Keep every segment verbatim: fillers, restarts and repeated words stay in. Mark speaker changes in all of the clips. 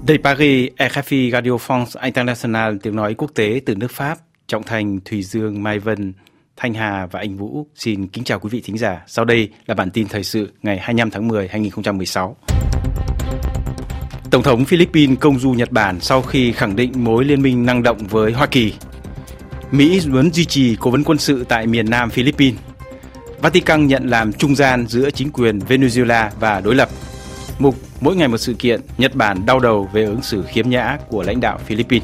Speaker 1: Đây Paris, R F I Radio France International, tiếng nói quốc tế từ nước Pháp. Trọng Thành, Thùy Dương, Mai Vân, Thanh Hà và Anh Vũ xin kính chào quý vị thính giả. Sau đây là bản tin thời sự ngày hai mươi lăm tháng mười năm hai nghìn không trăm mười sáu. Tổng thống Philippines công du Nhật Bản sau khi khẳng định mối liên minh năng động với Hoa Kỳ. Mỹ muốn duy trì cố vấn quân sự tại miền Nam Philippines. Vatican nhận làm trung gian giữa chính quyền Venezuela và đối lập. Mục Mỗi ngày một sự kiện, Nhật Bản đau đầu về ứng xử khiếm nhã của lãnh đạo Philippines.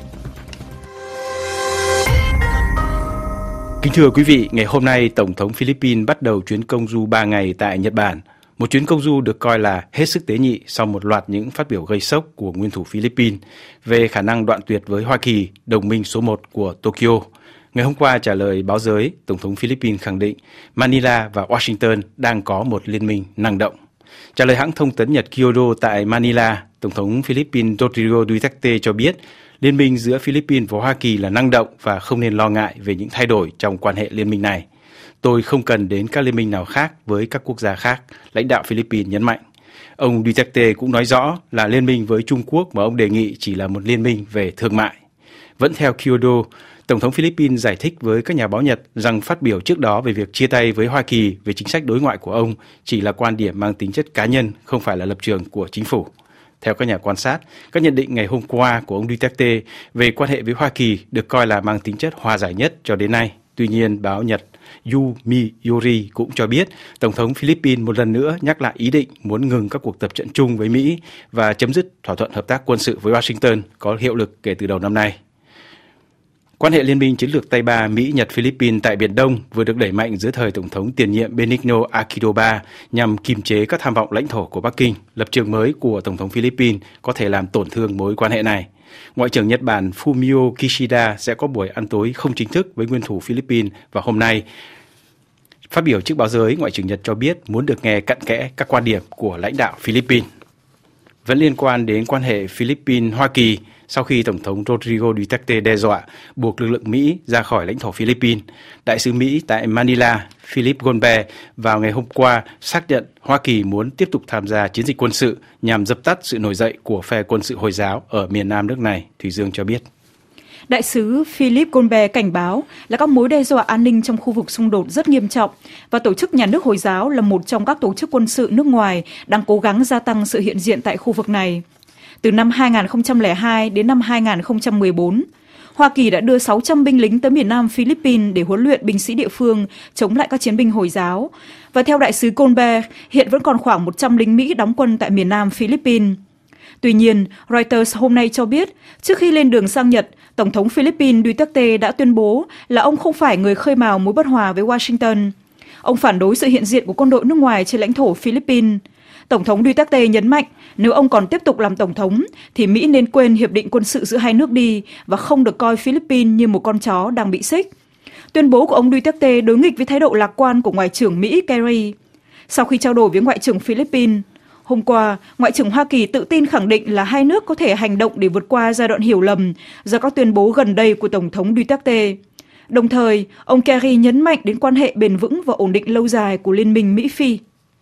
Speaker 1: Kính thưa quý vị, ngày hôm nay, Tổng thống Philippines bắt đầu chuyến công du ba ngày tại Nhật Bản. Một chuyến công du được coi là hết sức tế nhị sau một loạt những phát biểu gây sốc của nguyên thủ Philippines về khả năng đoạn tuyệt với Hoa Kỳ, đồng minh số một của Tokyo. Ngày hôm qua trả lời báo giới, Tổng thống Philippines khẳng định Manila và Washington đang có một liên minh năng động. Trả lời hãng thông tấn Nhật Kyodo tại Manila, Tổng thống Philippines Rodrigo Duterte cho biết liên minh giữa Philippines và Hoa Kỳ là năng động và không nên lo ngại về những thay đổi trong quan hệ liên minh này. Tôi không cần đến các liên minh nào khác với các quốc gia khác, lãnh đạo Philippines nhấn mạnh. Ông Duterte cũng nói rõ là liên minh với Trung Quốc mà ông đề nghị chỉ là một liên minh về thương mại. Vẫn theo Kyodo, Tổng thống Philippines giải thích với các nhà báo Nhật rằng phát biểu trước đó về việc chia tay với Hoa Kỳ về chính sách đối ngoại của ông chỉ là quan điểm mang tính chất cá nhân, không phải là lập trường của chính phủ. Theo các nhà quan sát, các nhận định ngày hôm qua của ông Duterte về quan hệ với Hoa Kỳ được coi là mang tính chất hòa giải nhất cho đến nay. Tuy nhiên, báo Nhật Yomiuri cũng cho biết Tổng thống Philippines một lần nữa nhắc lại ý định muốn ngừng các cuộc tập trận chung với Mỹ và chấm dứt thỏa thuận hợp tác quân sự với Washington có hiệu lực kể từ đầu năm nay. Quan hệ liên minh chiến lược tay ba Mỹ-Nhật-Philippines tại Biển Đông vừa được đẩy mạnh dưới thời Tổng thống tiền nhiệm Benigno Aquino ba nhằm kiềm chế các tham vọng lãnh thổ của Bắc Kinh. Lập trường mới của Tổng thống Philippines có thể làm tổn thương mối quan hệ này. Ngoại trưởng Nhật Bản Fumio Kishida sẽ có buổi ăn tối không chính thức với nguyên thủ Philippines vào hôm nay. Phát biểu trước báo giới, Ngoại trưởng Nhật cho biết muốn được nghe cặn kẽ các quan điểm của lãnh đạo Philippines. Vẫn liên quan đến quan hệ Philippines-Hoa Kỳ, sau khi Tổng thống Rodrigo Duterte đe dọa buộc lực lượng Mỹ ra khỏi lãnh thổ Philippines, Đại sứ Mỹ tại Manila, Philip Goldberg, vào ngày hôm qua xác nhận Hoa Kỳ muốn tiếp tục tham gia chiến dịch quân sự nhằm dập tắt sự nổi dậy của phe quân sự Hồi giáo ở miền Nam nước này, Thùy Dương cho biết.
Speaker 2: Đại sứ Philip Goldberg cảnh báo là các mối đe dọa an ninh trong khu vực xung đột rất nghiêm trọng và Tổ chức Nhà nước Hồi giáo là một trong các tổ chức quân sự nước ngoài đang cố gắng gia tăng sự hiện diện tại khu vực này. Từ năm hai nghìn không trăm lẻ hai đến năm hai nghìn không trăm mười bốn, Hoa Kỳ đã đưa sáu trăm binh lính tới miền Nam Philippines để huấn luyện binh sĩ địa phương chống lại các chiến binh Hồi giáo. Và theo đại sứ Goldberg, hiện vẫn còn khoảng một trăm lính Mỹ đóng quân tại miền Nam Philippines. Tuy nhiên, Reuters hôm nay cho biết, trước khi lên đường sang Nhật, Tổng thống Philippines Duterte đã tuyên bố là ông không phải người khơi mào mối bất hòa với Washington. Ông phản đối sự hiện diện của quân đội nước ngoài trên lãnh thổ Philippines. Tổng thống Duterte nhấn mạnh nếu ông còn tiếp tục làm tổng thống thì Mỹ nên quên hiệp định quân sự giữa hai nước đi và không được coi Philippines như một con chó đang bị xích. Tuyên bố của ông Duterte đối nghịch với thái độ lạc quan của Ngoại trưởng Mỹ Kerry. Sau khi trao đổi với Ngoại trưởng Philippines, hôm qua, Ngoại trưởng Hoa Kỳ tự tin khẳng định là hai nước có thể hành động để vượt qua giai đoạn hiểu lầm do các tuyên bố gần đây của Tổng thống Duterte. Đồng thời, ông Kerry nhấn mạnh đến quan hệ bền vững và ổn định lâu dài của Liên minh Mỹ-Phi.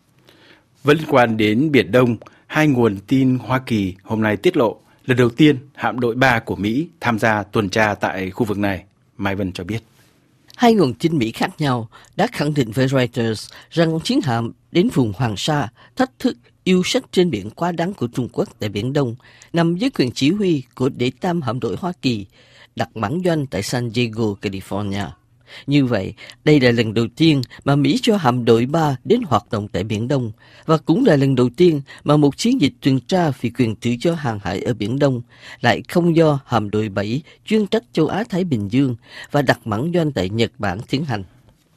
Speaker 1: Vẫn liên quan đến Biển Đông, hai nguồn tin Hoa Kỳ hôm nay tiết lộ lần đầu tiên hạm đội ba của Mỹ tham gia tuần tra tại khu vực này. Mai Vân cho biết.
Speaker 3: Hai nguồn tin Mỹ khác nhau đã khẳng định với Reuters rằng chiến hạm đến vùng Hoàng Sa thách thức yêu sách trên biển quá đáng của Trung Quốc tại Biển Đông, nằm dưới quyền chỉ huy của đệ tam hạm đội Hoa Kỳ, đặt mãn doanh tại San Diego, California. Như vậy, đây là lần đầu tiên mà Mỹ cho hạm đội ba đến hoạt động tại Biển Đông, và cũng là lần đầu tiên mà một chiến dịch tuần tra vì quyền tự do hàng hải ở Biển Đông lại không do hạm đội bảy chuyên trách châu Á-Thái Bình Dương và đặt mãn doanh tại Nhật Bản tiến hành.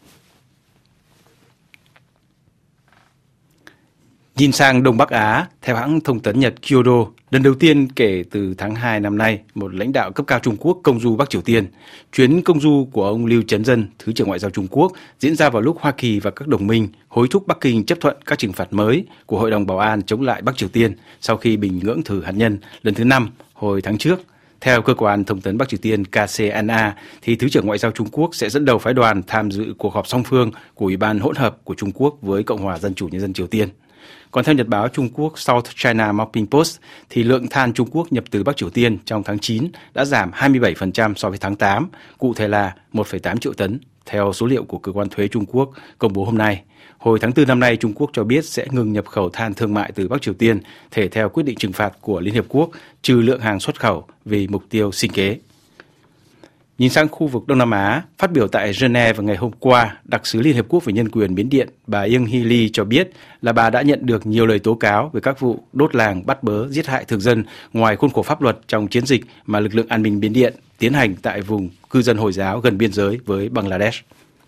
Speaker 1: Nhìn sang Đông Bắc Á, theo hãng thông tấn Nhật Kyodo, lần đầu tiên kể từ tháng hai năm nay, một lãnh đạo cấp cao Trung Quốc công du Bắc Triều Tiên. Chuyến công du của ông Lưu Chấn Dân, Thứ trưởng Ngoại giao Trung Quốc, diễn ra vào lúc Hoa Kỳ và các đồng minh hối thúc Bắc Kinh chấp thuận các trừng phạt mới của Hội đồng Bảo an chống lại Bắc Triều Tiên sau khi Bình Nhưỡng thử hạt nhân lần thứ năm hồi tháng trước. Theo cơ quan thông tấn Bắc Triều Tiên K C N A, thì Thứ trưởng Ngoại giao Trung Quốc sẽ dẫn đầu phái đoàn tham dự cuộc họp song phương của Ủy ban hỗn hợp của Trung Quốc với Cộng hòa Dân chủ Nhân dân Triều Tiên. Còn theo nhật báo Trung Quốc South China Morning Post thì lượng than Trung Quốc nhập từ Bắc Triều Tiên trong tháng chín đã giảm hai mươi bảy phần trăm so với tháng tám, cụ thể là một phẩy tám triệu tấn, theo số liệu của cơ quan thuế Trung Quốc công bố hôm nay. Hồi tháng tư năm nay, Trung Quốc cho biết sẽ ngừng nhập khẩu than thương mại từ Bắc Triều Tiên, thể theo quyết định trừng phạt của Liên Hiệp Quốc, trừ lượng hàng xuất khẩu vì mục tiêu sinh kế. Nhìn sang khu vực Đông Nam Á, phát biểu tại Geneva ngày hôm qua, đặc sứ Liên Hiệp Quốc về nhân quyền Miến Điện, bà Yang Hee Lee cho biết là bà đã nhận được nhiều lời tố cáo về các vụ đốt làng, bắt bớ, giết hại thường dân ngoài khuôn khổ pháp luật trong chiến dịch mà lực lượng an ninh Miến Điện tiến hành tại vùng cư dân Hồi giáo gần biên giới với Bangladesh.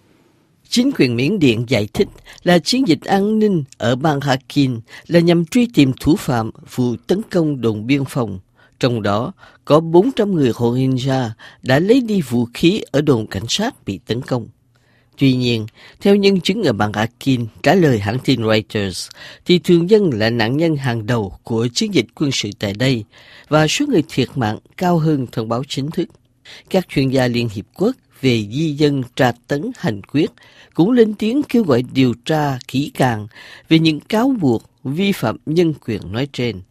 Speaker 3: Chính quyền Miến Điện giải thích là chiến dịch an ninh ở bang Rakhine là nhằm truy tìm thủ phạm vụ tấn công đồn biên phòng. Trong đó có bốn trăm người Rohingya đã lấy đi vũ khí ở đồn cảnh sát bị tấn công. Tuy nhiên, theo nhân chứng ở bang Rakhine trả lời hãng tin Reuters, thì thường dân là nạn nhân hàng đầu của chiến dịch quân sự tại đây và số người thiệt mạng cao hơn thông báo chính thức. Các chuyên gia Liên Hiệp Quốc về di dân tra tấn hành quyết cũng lên tiếng kêu gọi điều tra kỹ càng về những cáo buộc vi phạm nhân quyền nói trên.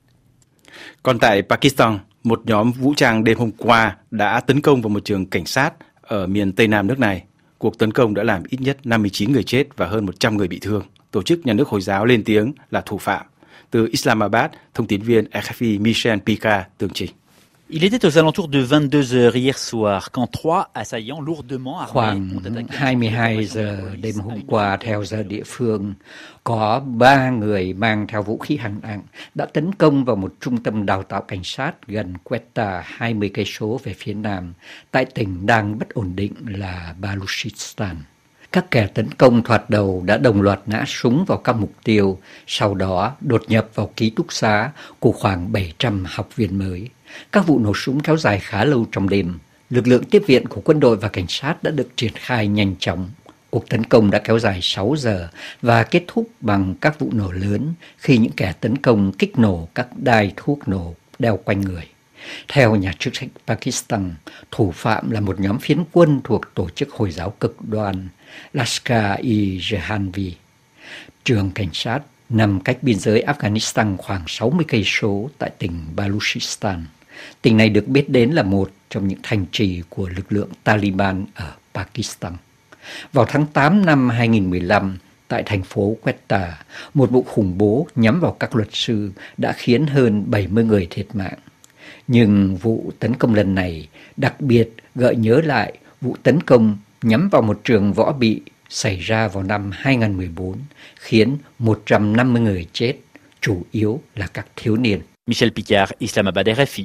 Speaker 1: Còn tại Pakistan, một nhóm vũ trang đêm hôm qua đã tấn công vào một trường cảnh sát ở miền Tây Nam nước này. Cuộc tấn công đã làm ít nhất năm mươi chín người chết và hơn một trăm người bị thương. Tổ chức Nhà nước Hồi giáo lên tiếng là thủ phạm. Từ Islamabad, thông tín viên R F I Michel Picard tường trình.
Speaker 4: Il était aux alentours de vingt-deux heures hier soir quand trois assaillants lourdement armés
Speaker 5: khoảng hai mươi hai giờ đêm hôm qua theo giờ địa phương, có ba người mang theo vũ khí hạng nặng đã tấn công vào một trung tâm đào tạo cảnh sát gần Quetta, hai mươi cây số về phía nam, tại tỉnh đang bất ổn định là Baluchistan. Các kẻ tấn công thoạt đầu đã đồng loạt nã súng vào các mục tiêu, sau đó đột nhập vào ký túc xá của khoảng bảy trăm học viên mới. Các vụ nổ súng kéo dài khá lâu trong đêm. Lực lượng tiếp viện của quân đội và cảnh sát đã được triển khai nhanh chóng. Cuộc tấn công đã kéo dài sáu giờ và kết thúc bằng các vụ nổ lớn khi những kẻ tấn công kích nổ các đai thuốc nổ đeo quanh người. Theo nhà chức trách Pakistan, thủ phạm là một nhóm phiến quân thuộc tổ chức Hồi giáo cực đoan Lashkar-e-Jhanvi. Trường cảnh sát nằm cách biên giới Afghanistan khoảng sáu mươi cây số tại tỉnh Baluchistan. Tỉnh này được biết đến là một trong những thành trì của lực lượng Taliban ở Pakistan. Vào tháng tám năm hai nghìn không trăm mười lăm, tại thành phố Quetta, một vụ khủng bố nhắm vào các luật sư đã khiến hơn bảy mươi người thiệt mạng. Nhưng vụ tấn công lần này đặc biệt gợi nhớ lại vụ tấn công nhắm vào một trường võ bị xảy ra vào năm hai nghìn không trăm mười bốn, khiến một trăm năm mươi người chết, chủ yếu là các thiếu niên.
Speaker 4: Michel Picard, Islamabad, R F I.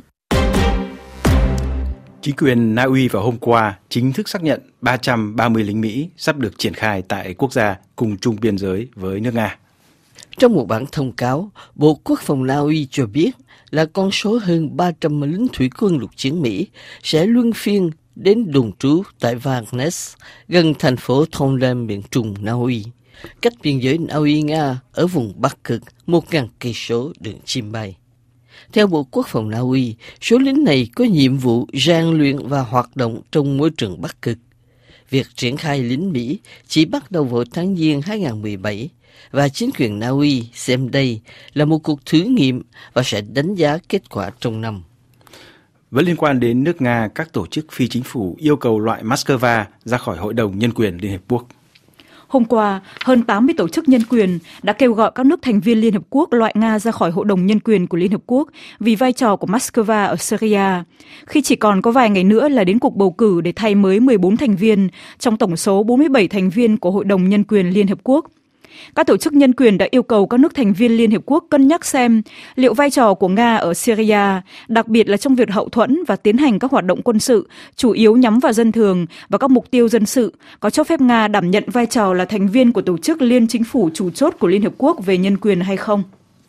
Speaker 1: Chính quyền Na Uy vào hôm qua chính thức xác nhận ba trăm ba mươi lính Mỹ sắp được triển khai tại quốc gia cùng chung biên giới với nước Nga.
Speaker 3: Trong một bản thông cáo, Bộ Quốc phòng Na Uy cho biết là con số hơn ba trăm lính thủy quân lục chiến Mỹ sẽ luân phiên đến đồn trú tại Varnes, gần thành phố Trondheim, miền trung Na Uy, cách biên giới Na Uy-Nga ở vùng Bắc Cực một nghìn cây số đường chim bay. Theo Bộ Quốc phòng Na Uy, số lính này có nhiệm vụ rèn luyện và hoạt động trong môi trường Bắc Cực. Việc triển khai lính Mỹ chỉ bắt đầu vào tháng Giêng hai nghìn không trăm mười bảy, và chính quyền Na Uy xem đây là một cuộc thử nghiệm và sẽ đánh giá kết quả trong năm.
Speaker 1: Vẫn liên quan đến nước Nga, các tổ chức phi chính phủ yêu cầu loại Moscow ra khỏi Hội đồng Nhân quyền Liên Hợp Quốc.
Speaker 2: Hôm qua, hơn tám mươi tổ chức nhân quyền đã kêu gọi các nước thành viên Liên Hợp Quốc loại Nga ra khỏi Hội đồng Nhân quyền của Liên Hợp Quốc vì vai trò của Moscow ở Syria, khi chỉ còn có vài ngày nữa là đến cuộc bầu cử để thay mới mười bốn thành viên trong tổng số bốn mươi bảy thành viên của Hội đồng Nhân quyền Liên Hợp Quốc. Các tổ chức nhân quyền đã yêu cầu các nước thành viên Liên Hiệp Quốc cân nhắc xem liệu vai trò của Nga ở Syria, đặc biệt là trong việc hậu thuẫn và tiến hành các hoạt động quân sự, chủ yếu nhắm vào dân thường và các mục tiêu dân sự, có cho phép Nga đảm nhận vai trò là thành viên của tổ chức liên chính phủ chủ chốt của Liên Hợp Quốc về nhân quyền hay không.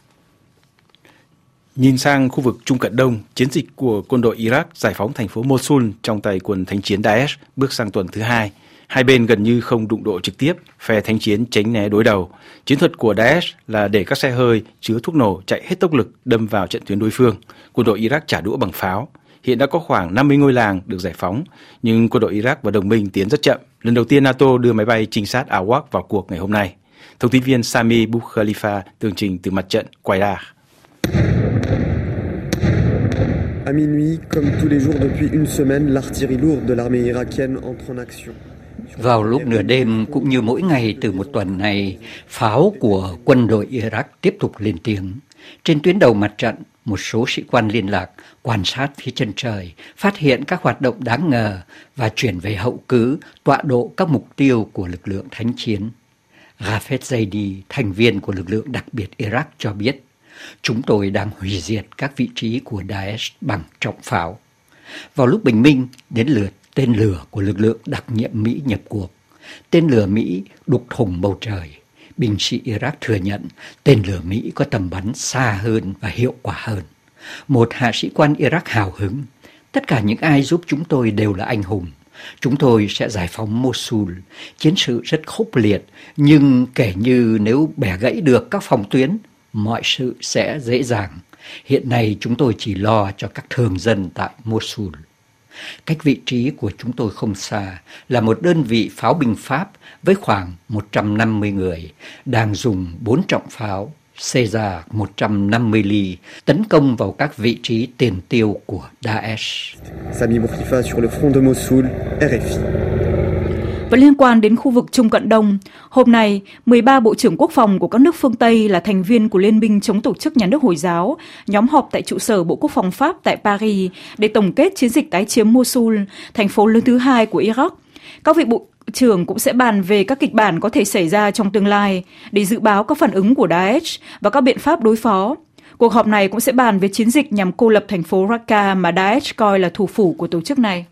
Speaker 1: Nhìn sang khu vực Trung Cận Đông, chiến dịch của quân đội Iraq giải phóng thành phố Mosul trong tay quân thánh chiến Daesh bước sang tuần thứ hai. Hai bên gần như không đụng độ trực tiếp, phe thánh chiến tránh né đối đầu. Chiến thuật của Daesh là để các xe hơi chứa thuốc nổ chạy hết tốc lực đâm vào trận tuyến đối phương. Quân đội Iraq trả đũa bằng pháo. Hiện đã có khoảng năm mươi ngôi làng được giải phóng, nhưng quân đội Iraq và đồng minh tiến rất chậm. Lần đầu tiên NATO đưa máy bay trinh sát Awak vào cuộc ngày hôm nay. Thông tin viên Sami Boukhalifa tường trình từ mặt trận Qaida.
Speaker 6: À minuit, comme tous les jours depuis une semaine, l'artillerie lourde de l'armée irakienne entre en action.
Speaker 5: Vào lúc nửa đêm cũng như mỗi ngày từ một tuần này, pháo của quân đội Iraq tiếp tục lên tiếng. Trên tuyến đầu mặt trận, một số sĩ quan liên lạc, quan sát phía chân trời, phát hiện các hoạt động đáng ngờ và chuyển về hậu cứ, tọa độ các mục tiêu của lực lượng thánh chiến. Ghafet Zaidi, thành viên của lực lượng đặc biệt Iraq cho biết, chúng tôi đang hủy diệt các vị trí của Daesh bằng trọng pháo. Vào lúc bình minh, đến lượt tên lửa của lực lượng đặc nhiệm Mỹ nhập cuộc. Tên lửa Mỹ đục thủng bầu trời. Binh sĩ Iraq thừa nhận tên lửa Mỹ có tầm bắn xa hơn và hiệu quả hơn. Một hạ sĩ quan Iraq hào hứng. Tất cả những ai giúp chúng tôi đều là anh hùng. Chúng tôi sẽ giải phóng Mosul. Chiến sự rất khốc liệt, nhưng kể như nếu bẻ gãy được các phòng tuyến, mọi sự sẽ dễ dàng. Hiện nay chúng tôi chỉ lo cho các thường dân tại Mosul. Cách vị trí của chúng tôi không xa là một đơn vị pháo binh Pháp với khoảng một trăm năm mươi người đang dùng bốn trọng pháo Caesar một trăm năm mươi ly tấn công vào các vị trí tiền tiêu của Daesh.
Speaker 6: Sami Boukhalifa sur le front de Mosul, R F I.
Speaker 2: Và liên quan đến khu vực Trung Cận Đông, hôm nay, mười ba bộ trưởng quốc phòng của các nước phương Tây là thành viên của Liên minh chống tổ chức nhà nước Hồi giáo, nhóm họp tại trụ sở Bộ Quốc phòng Pháp tại Paris để tổng kết chiến dịch tái chiếm Mosul, thành phố lớn thứ hai của Iraq. Các vị bộ trưởng cũng sẽ bàn về các kịch bản có thể xảy ra trong tương lai để dự báo các phản ứng của Daesh và các biện pháp đối phó. Cuộc họp này cũng sẽ bàn về chiến dịch nhằm cô lập thành phố Raqqa mà Daesh coi là thủ phủ của tổ chức này.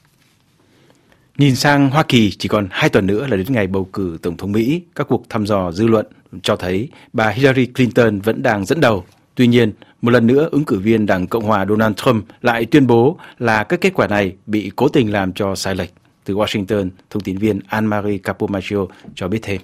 Speaker 1: Nhìn sang Hoa Kỳ, chỉ còn hai tuần nữa là đến ngày bầu cử Tổng thống Mỹ, các cuộc thăm dò dư luận cho thấy bà Hillary Clinton vẫn đang dẫn đầu. Tuy nhiên, một lần nữa ứng cử viên Đảng Cộng hòa Donald Trump lại tuyên bố là các kết quả này bị cố tình làm cho sai lệch. Từ Washington, thông tin viên Anne-Marie Capomaccio cho biết thêm.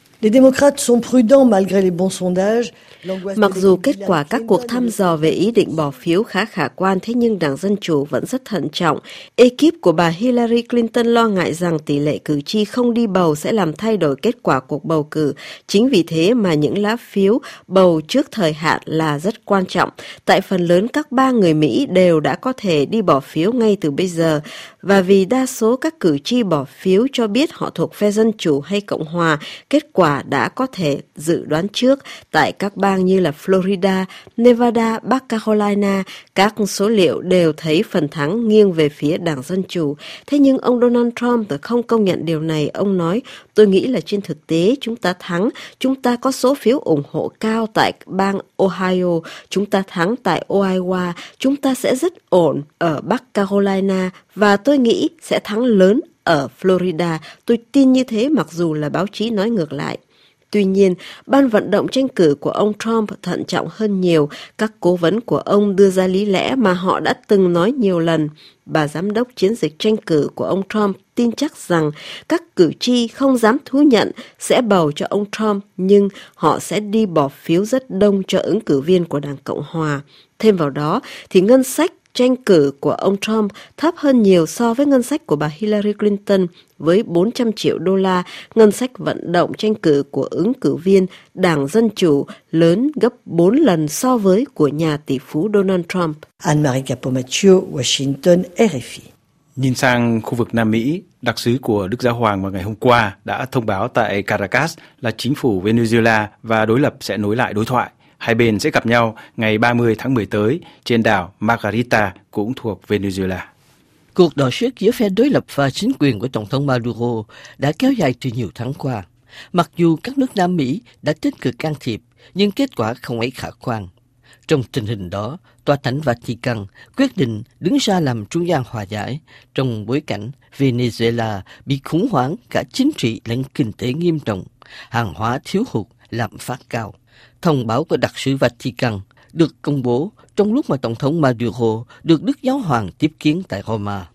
Speaker 7: Mặc dù kết quả các cuộc thăm dò về ý định bỏ phiếu khá khả quan, thế nhưng Đảng Dân Chủ vẫn rất thận trọng. Ekip của bà Hillary Clinton lo ngại rằng tỷ lệ cử tri không đi bầu sẽ làm thay đổi kết quả cuộc bầu cử. Chính vì thế mà những lá phiếu bầu trước thời hạn là rất quan trọng. Tại phần lớn các bang người Mỹ đều đã có thể đi bỏ phiếu ngay từ bây giờ. Và vì đa số các cử tri bỏ phiếu cho biết họ thuộc phe Dân Chủ hay Cộng Hòa, kết quả đã có thể dự đoán trước. Tại các bang như là Florida, Nevada, Bắc Carolina, các số liệu đều thấy phần thắng nghiêng về phía Đảng Dân Chủ. Thế nhưng ông Donald Trump không công nhận điều này. Ông nói, tôi nghĩ là trên thực tế chúng ta thắng, chúng ta có số phiếu ủng hộ cao tại bang Ohio, chúng ta thắng tại Iowa, chúng ta sẽ rất ổn ở Bắc Carolina và tôi nghĩ sẽ thắng lớn ở Florida. Tôi tin như thế mặc dù là báo chí nói ngược lại. Tuy nhiên, ban vận động tranh cử của ông Trump thận trọng hơn nhiều. Các cố vấn của ông đưa ra lý lẽ mà họ đã từng nói nhiều lần. Bà giám đốc chiến dịch tranh cử của ông Trump tin chắc rằng các cử tri không dám thú nhận sẽ bầu cho ông Trump, nhưng họ sẽ đi bỏ phiếu rất đông cho ứng cử viên của Đảng Cộng Hòa. Thêm vào đó, thì ngân sách tranh cử của ông Trump thấp hơn nhiều so với ngân sách của bà Hillary Clinton với bốn trăm triệu đô la, ngân sách vận động tranh cử của ứng cử viên Đảng Dân Chủ lớn gấp bốn lần so với của nhà tỷ phú Donald Trump.
Speaker 8: Anne-Marie Capomaccio, Washington, R F I.
Speaker 1: Nhìn sang khu vực Nam Mỹ, đặc sứ của Đức Giáo Hoàng vào ngày hôm qua đã thông báo tại Caracas là chính phủ Venezuela và đối lập sẽ nối lại đối thoại. Hai bên sẽ gặp nhau ngày ba mươi tháng mười tới trên đảo Margarita cũng thuộc Venezuela.
Speaker 3: Cuộc đọ sức giữa phe đối lập và chính quyền của Tổng thống Maduro đã kéo dài từ nhiều tháng qua. Mặc dù các nước Nam Mỹ đã tích cực can thiệp, nhưng kết quả không ấy khả quan. Trong tình hình đó, Tòa Thánh Vatican quyết định đứng ra làm trung gian hòa giải trong bối cảnh Venezuela bị khủng hoảng cả chính trị lẫn kinh tế nghiêm trọng, hàng hóa thiếu hụt, lạm phát cao. Thông báo của đặc sứ Vatican được công bố trong lúc mà Tổng thống Maduro được Đức Giáo Hoàng tiếp kiến tại Roma.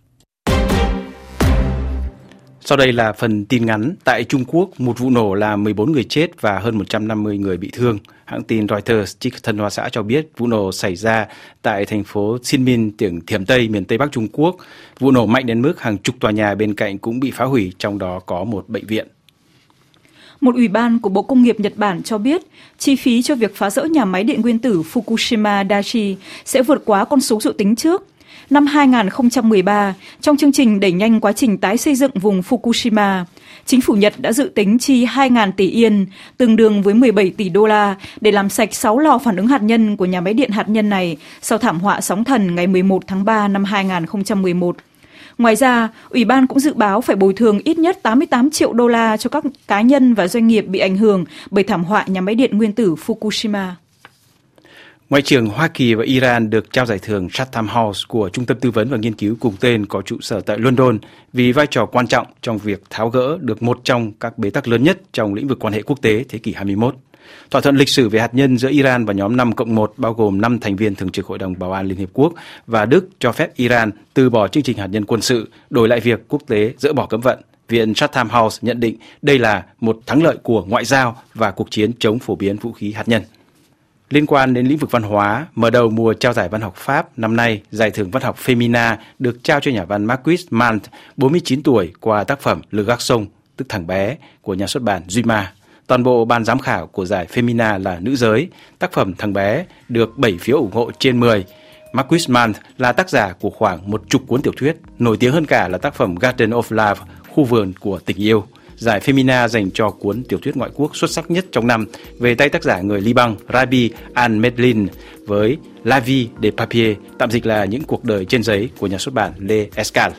Speaker 1: Sau đây là phần tin ngắn. Tại Trung Quốc, một vụ nổ làm mười bốn người chết và hơn một trăm năm mươi người bị thương. Hãng tin Reuters trích Tân Hoa Xã cho biết vụ nổ xảy ra tại thành phố Xiamen, tỉnh Thiểm Tây, miền Tây Bắc Trung Quốc. Vụ nổ mạnh đến mức hàng chục tòa nhà bên cạnh cũng bị phá hủy, trong đó có một bệnh viện.
Speaker 2: Một ủy ban của Bộ Công nghiệp Nhật Bản cho biết chi phí cho việc phá rỡ nhà máy điện nguyên tử Fukushima Daiichi sẽ vượt quá con số dự tính trước. Năm hai không một ba, trong chương trình đẩy nhanh quá trình tái xây dựng vùng Fukushima, chính phủ Nhật đã dự tính chi hai nghìn tỷ yên, tương đương với mười bảy tỷ đô la, để làm sạch sáu lò phản ứng hạt nhân của nhà máy điện hạt nhân này sau thảm họa sóng thần ngày mười một tháng ba năm hai không một một. Ngoài ra, Ủy ban cũng dự báo phải bồi thường ít nhất tám mươi tám triệu đô la cho các cá nhân và doanh nghiệp bị ảnh hưởng bởi thảm họa nhà máy điện nguyên tử Fukushima.
Speaker 1: Ngoại trưởng Hoa Kỳ và Iran được trao giải thưởng Chatham House của Trung tâm Tư vấn và Nghiên cứu cùng tên có trụ sở tại London vì vai trò quan trọng trong việc tháo gỡ được một trong các bế tắc lớn nhất trong lĩnh vực quan hệ quốc tế thế kỷ hai mươi mốt. Thỏa thuận lịch sử về hạt nhân giữa Iran và nhóm năm cộng một bao gồm năm thành viên thường trực Hội đồng Bảo an Liên Hiệp Quốc và Đức cho phép Iran từ bỏ chương trình hạt nhân quân sự, đổi lại việc quốc tế dỡ bỏ cấm vận. Viện Chatham House nhận định đây là một thắng lợi của ngoại giao và cuộc chiến chống phổ biến vũ khí hạt nhân. Liên quan đến lĩnh vực văn hóa, mở đầu mùa trao giải văn học Pháp năm nay, giải thưởng văn học Femina được trao cho nhà văn Marquise Mant, bốn mươi chín tuổi, qua tác phẩm Le Garçon, tức Thằng bé, của nhà xuất bản Dumas. Toàn bộ ban giám khảo của giải Femina là nữ giới. Tác phẩm Thằng bé được bảy phiếu ủng hộ trên mười. Marquise Mant là tác giả của khoảng một chục cuốn tiểu thuyết, nổi tiếng hơn cả là tác phẩm Garden of Love, Khu vườn của tình yêu. Giải Femina dành cho cuốn tiểu thuyết ngoại quốc xuất sắc nhất trong năm về tay tác giả người Liban Rabi Al-Medlin với La vie de papier, tạm dịch là Những cuộc đời trên giấy của nhà xuất bản Les Escales.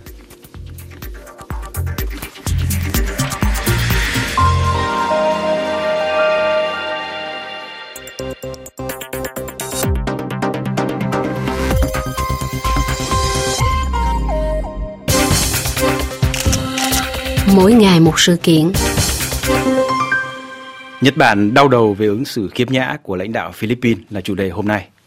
Speaker 9: Mỗi ngày một sự kiện.
Speaker 1: Nhật Bản đau đầu về ứng xử khiếm nhã của lãnh đạo Philippines là chủ đề hôm nay.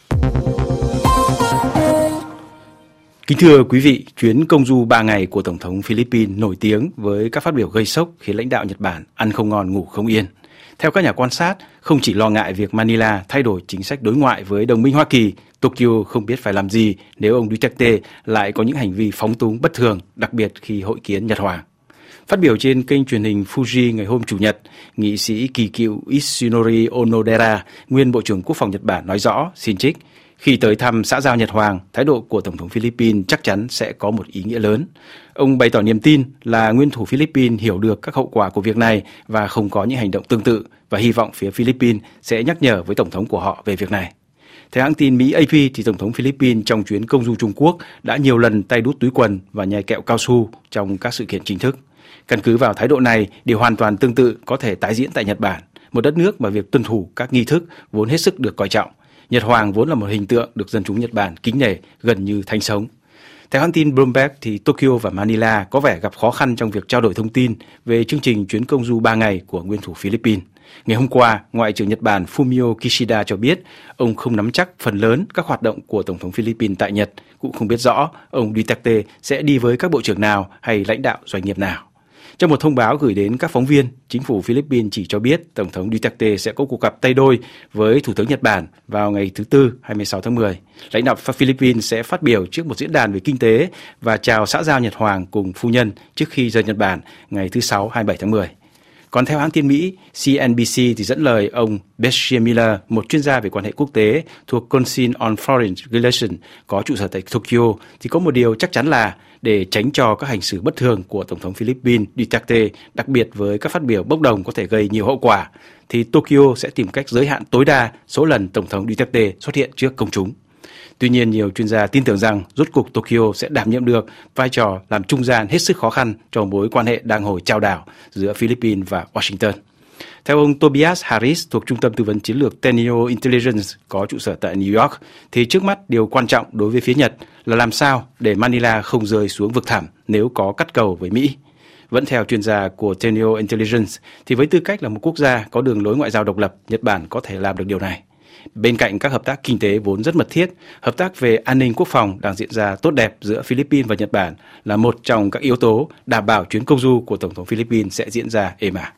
Speaker 1: Kính thưa quý vị, chuyến công du ba ngày của Tổng thống Philippines nổi tiếng với các phát biểu gây sốc khiến lãnh đạo Nhật Bản ăn không ngon ngủ không yên. Theo các nhà quan sát, không chỉ lo ngại việc Manila thay đổi chính sách đối ngoại với đồng minh Hoa Kỳ, Tokyo không biết phải làm gì nếu ông Duterte lại có những hành vi phóng túng bất thường, đặc biệt khi hội kiến Nhật Hoàng. Phát biểu trên kênh truyền hình Fuji ngày hôm Chủ nhật, nghị sĩ kỳ cựu Itsunori Onodera, nguyên Bộ trưởng Quốc phòng Nhật Bản nói rõ, xin trích, khi tới thăm xã giao Nhật Hoàng, thái độ của Tổng thống Philippines chắc chắn sẽ có một ý nghĩa lớn. Ông bày tỏ niềm tin là nguyên thủ Philippines hiểu được các hậu quả của việc này và không có những hành động tương tự, và hy vọng phía Philippines sẽ nhắc nhở với Tổng thống của họ về việc này. Theo hãng tin Mỹ A P, thì Tổng thống Philippines trong chuyến công du Trung Quốc đã nhiều lần tay đút túi quần và nhai kẹo cao su trong các sự kiện chính thức. Căn cứ vào thái độ này, điều hoàn toàn tương tự có thể tái diễn tại Nhật Bản, một đất nước mà việc tuân thủ các nghi thức vốn hết sức được coi trọng. Nhật Hoàng vốn là một hình tượng được dân chúng Nhật Bản kính nể gần như thánh sống. Theo hãng tin Bloomberg, thì Tokyo và Manila có vẻ gặp khó khăn trong việc trao đổi thông tin về chương trình chuyến công du ba ngày của nguyên thủ Philippines. Ngày hôm qua, Ngoại trưởng Nhật Bản Fumio Kishida cho biết ông không nắm chắc phần lớn các hoạt động của Tổng thống Philippines tại Nhật, cũng không biết rõ ông Duterte sẽ đi với các bộ trưởng nào hay lãnh đạo doanh nghiệp nào. Trong một thông báo gửi đến các phóng viên, chính phủ Philippines chỉ cho biết Tổng thống Duterte sẽ có cuộc gặp tay đôi với Thủ tướng Nhật Bản vào ngày thứ Tư, hai mươi sáu tháng mười. Lãnh đạo Philippines sẽ phát biểu trước một diễn đàn về kinh tế và chào xã giao Nhật Hoàng cùng phu nhân trước khi rời Nhật Bản ngày thứ Sáu, hai mươi bảy tháng mười. Còn theo hãng tin Mỹ C N B C thì dẫn lời ông Bashir Miller, một chuyên gia về quan hệ quốc tế thuộc Council on Foreign Relations có trụ sở tại Tokyo, thì có một điều chắc chắn là để tránh cho các hành xử bất thường của Tổng thống Philippines Duterte, đặc biệt với các phát biểu bốc đồng có thể gây nhiều hậu quả, thì Tokyo sẽ tìm cách giới hạn tối đa số lần Tổng thống Duterte xuất hiện trước công chúng. Tuy nhiên, nhiều chuyên gia tin tưởng rằng rốt cuộc Tokyo sẽ đảm nhiệm được vai trò làm trung gian hết sức khó khăn trong mối quan hệ đang hồi chao đảo giữa Philippines và Washington. Theo ông Tobias Harris thuộc Trung tâm Tư vấn Chiến lược Teneo Intelligence có trụ sở tại New York, thì trước mắt điều quan trọng đối với phía Nhật là làm sao để Manila không rơi xuống vực thẳm nếu có cắt cầu với Mỹ. Vẫn theo chuyên gia của Teneo Intelligence, thì với tư cách là một quốc gia có đường lối ngoại giao độc lập, Nhật Bản có thể làm được điều này. Bên cạnh các hợp tác kinh tế vốn rất mật thiết, hợp tác về an ninh quốc phòng đang diễn ra tốt đẹp giữa Philippines và Nhật Bản là một trong các yếu tố đảm bảo chuyến công du của Tổng thống Philippines sẽ diễn ra êm ả.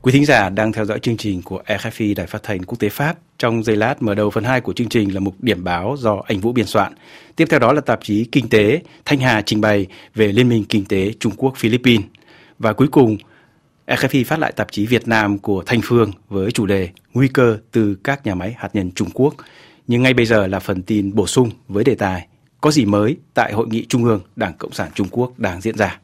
Speaker 1: Quý thính giả đang theo dõi chương trình của rờ ép i Đài Phát thanh Quốc tế Pháp. Trong giây lát mở đầu phần hai của chương trình là mục điểm báo do anh Vũ biên soạn. Tiếp theo đó là tạp chí Kinh tế, Thanh Hà trình bày về Liên minh Kinh tế Trung Quốc-Philippines. Và cuối cùng, rờ ép i phát lại tạp chí Việt Nam của Thanh Phương với chủ đề Nguy cơ từ các nhà máy hạt nhân Trung Quốc. Nhưng ngay bây giờ là phần tin bổ sung với đề tài có gì mới tại Hội nghị Trung ương Đảng Cộng sản Trung Quốc đang diễn ra.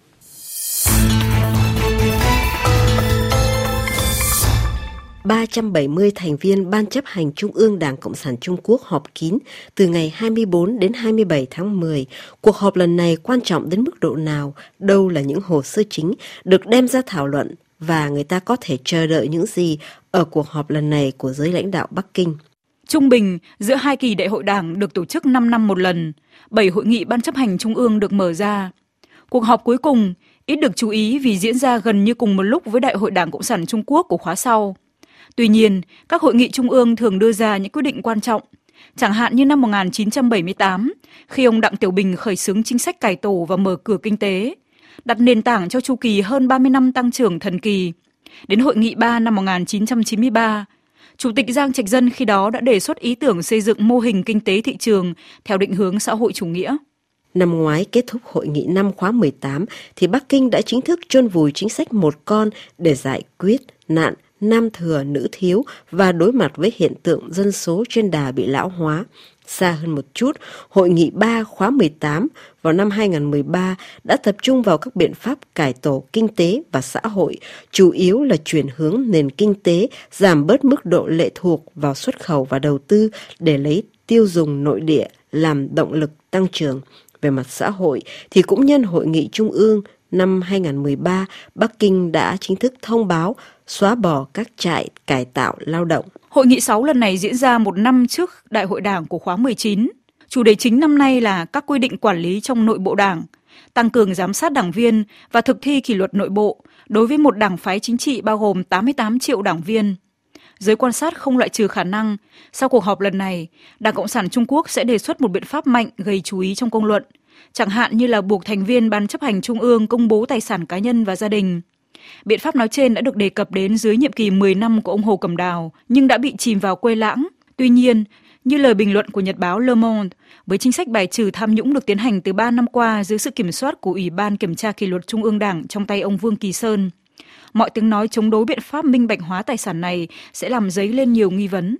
Speaker 7: ba trăm bảy mươi thành viên Ban chấp hành Trung ương Đảng Cộng sản Trung Quốc họp kín từ ngày hai mươi bốn đến hai mươi bảy tháng mười. Cuộc họp lần này quan trọng đến mức độ nào, đâu là những hồ sơ chính được đem ra thảo luận và người ta có thể chờ đợi những gì ở cuộc họp lần này của giới lãnh đạo Bắc Kinh.
Speaker 2: Trung bình, giữa hai kỳ đại hội đảng được tổ chức năm năm một lần, bảy hội nghị Ban chấp hành Trung ương được mở ra. Cuộc họp cuối cùng ít được chú ý vì diễn ra gần như cùng một lúc với Đại hội Đảng Cộng sản Trung Quốc của khóa sau. Tuy nhiên, các hội nghị trung ương thường đưa ra những quyết định quan trọng, chẳng hạn như năm một nghìn chín trăm bảy mươi tám, khi ông Đặng Tiểu Bình khởi xướng chính sách cải tổ và mở cửa kinh tế, đặt nền tảng cho chu kỳ hơn ba mươi năm tăng trưởng thần kỳ. Đến hội nghị ba năm một nghìn chín trăm chín mươi ba, Chủ tịch Giang Trạch Dân khi đó đã đề xuất ý tưởng xây dựng mô hình kinh tế thị trường theo định hướng xã hội chủ nghĩa.
Speaker 7: Năm ngoái kết thúc hội nghị năm khóa mười tám thì Bắc Kinh đã chính thức chôn vùi chính sách một con để giải quyết nạn nam thừa nữ thiếu và đối mặt với hiện tượng dân số trên đà bị lão hóa. Xa hơn một chút, hội nghị ba khóa mười tám vào năm hai nghìn không trăm mười ba đã tập trung vào các biện pháp cải tổ kinh tế và xã hội, chủ yếu là chuyển hướng nền kinh tế, giảm bớt mức độ lệ thuộc vào xuất khẩu và đầu tư để lấy tiêu dùng nội địa làm động lực tăng trưởng. Về mặt xã hội thì cũng nhân hội nghị trung ương năm hai nghìn không trăm mười ba, Bắc Kinh đã chính thức thông báo xóa bỏ các trại cải tạo lao động.
Speaker 2: Hội nghị sáu lần này diễn ra một năm trước Đại hội Đảng của khóa mười chín. Chủ đề chính năm nay là các quy định quản lý trong nội bộ Đảng, tăng cường giám sát đảng viên và thực thi kỷ luật nội bộ đối với một đảng phái chính trị bao gồm tám mươi tám triệu đảng viên. Giới quan sát không loại trừ khả năng, sau cuộc họp lần này, Đảng Cộng sản Trung Quốc sẽ đề xuất một biện pháp mạnh gây chú ý trong công luận, chẳng hạn như là buộc thành viên Ban chấp hành Trung ương công bố tài sản cá nhân và gia đình. Biện pháp nói trên đã được đề cập đến dưới nhiệm kỳ mười năm của ông Hồ Cẩm Đào, nhưng đã bị chìm vào quê lãng. Tuy nhiên, như lời bình luận của nhật báo Le Monde, với chính sách bài trừ tham nhũng được tiến hành từ ba năm qua dưới sự kiểm soát của Ủy ban Kiểm tra Kỷ luật Trung ương Đảng trong tay ông Vương Kỳ Sơn, mọi tiếng nói chống đối biện pháp minh bạch hóa tài sản này sẽ làm dấy lên nhiều nghi vấn.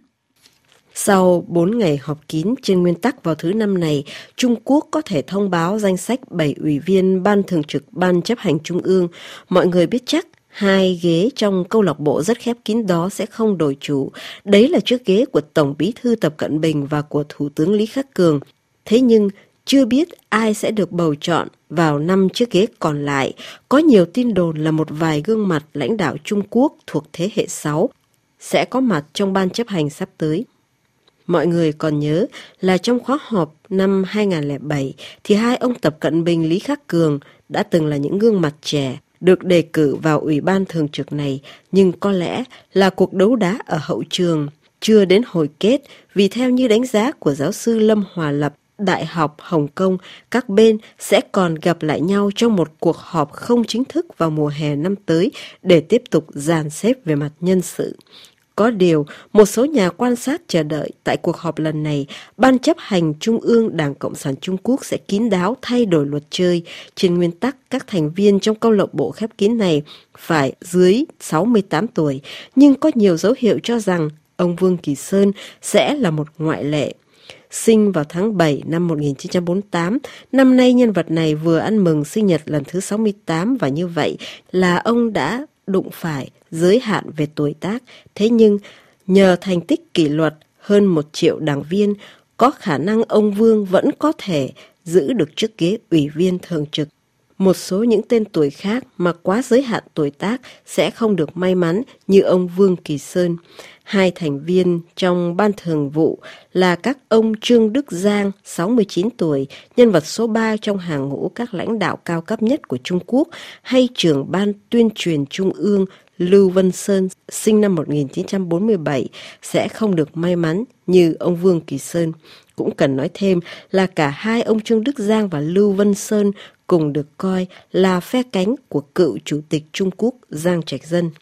Speaker 7: Sau bốn ngày họp kín, trên nguyên tắc vào thứ năm này, Trung Quốc có thể thông báo danh sách bảy ủy viên Ban Thường trực Ban chấp hành Trung ương. Mọi người biết chắc hai ghế trong câu lạc bộ rất khép kín đó sẽ không đổi chủ. Đấy là chiếc ghế của Tổng Bí thư Tập Cận Bình và của Thủ tướng Lý Khắc Cường. Thế nhưng chưa biết ai sẽ được bầu chọn vào năm chiếc ghế còn lại. Có nhiều tin đồn là một vài gương mặt lãnh đạo Trung Quốc thuộc thế hệ sáu sẽ có mặt trong ban chấp hành sắp tới. Mọi người còn nhớ là trong khóa họp năm hai nghìn không trăm lẻ bảy thì hai ông Tập Cận Bình, Lý Khắc Cường đã từng là những gương mặt trẻ được đề cử vào ủy ban thường trực này, nhưng có lẽ là cuộc đấu đá ở hậu trường chưa đến hồi kết, vì theo như đánh giá của giáo sư Lâm Hòa Lập, Đại học Hồng Kông, các bên sẽ còn gặp lại nhau trong một cuộc họp không chính thức vào mùa hè năm tới để tiếp tục dàn xếp về mặt nhân sự. Có điều, một số nhà quan sát chờ đợi tại cuộc họp lần này, Ban chấp hành Trung ương Đảng Cộng sản Trung Quốc sẽ kín đáo thay đổi luật chơi. Trên nguyên tắc, các thành viên trong câu lạc bộ khép kín này phải dưới sáu mươi tám tuổi, nhưng có nhiều dấu hiệu cho rằng ông Vương Kỳ Sơn sẽ là một ngoại lệ. Sinh vào tháng bảy năm một nghìn chín trăm bốn mươi tám, năm nay nhân vật này vừa ăn mừng sinh nhật lần thứ sáu mươi tám và như vậy là ông đã đụng phải giới hạn về tuổi tác. Thế nhưng, nhờ thành tích kỷ luật hơn một triệu đảng viên, có khả năng ông Vương vẫn có thể giữ được chiếc ghế ủy viên thường trực. Một số những tên tuổi khác mà quá giới hạn tuổi tác sẽ không được may mắn như ông Vương Kỳ Sơn. Hai thành viên trong ban thường vụ là các ông Trương Đức Giang, sáu mươi chín tuổi, nhân vật số ba trong hàng ngũ các lãnh đạo cao cấp nhất của Trung Quốc, hay trưởng ban tuyên truyền Trung ương Lưu Văn Sơn, sinh năm một nghìn chín trăm bốn mươi bảy, sẽ không được may mắn như ông Vương Kỳ Sơn. Cũng cần nói thêm là cả hai ông Trương Đức Giang và Lưu Văn Sơn cùng được coi là phe cánh của cựu Chủ tịch Trung Quốc Giang Trạch Dân.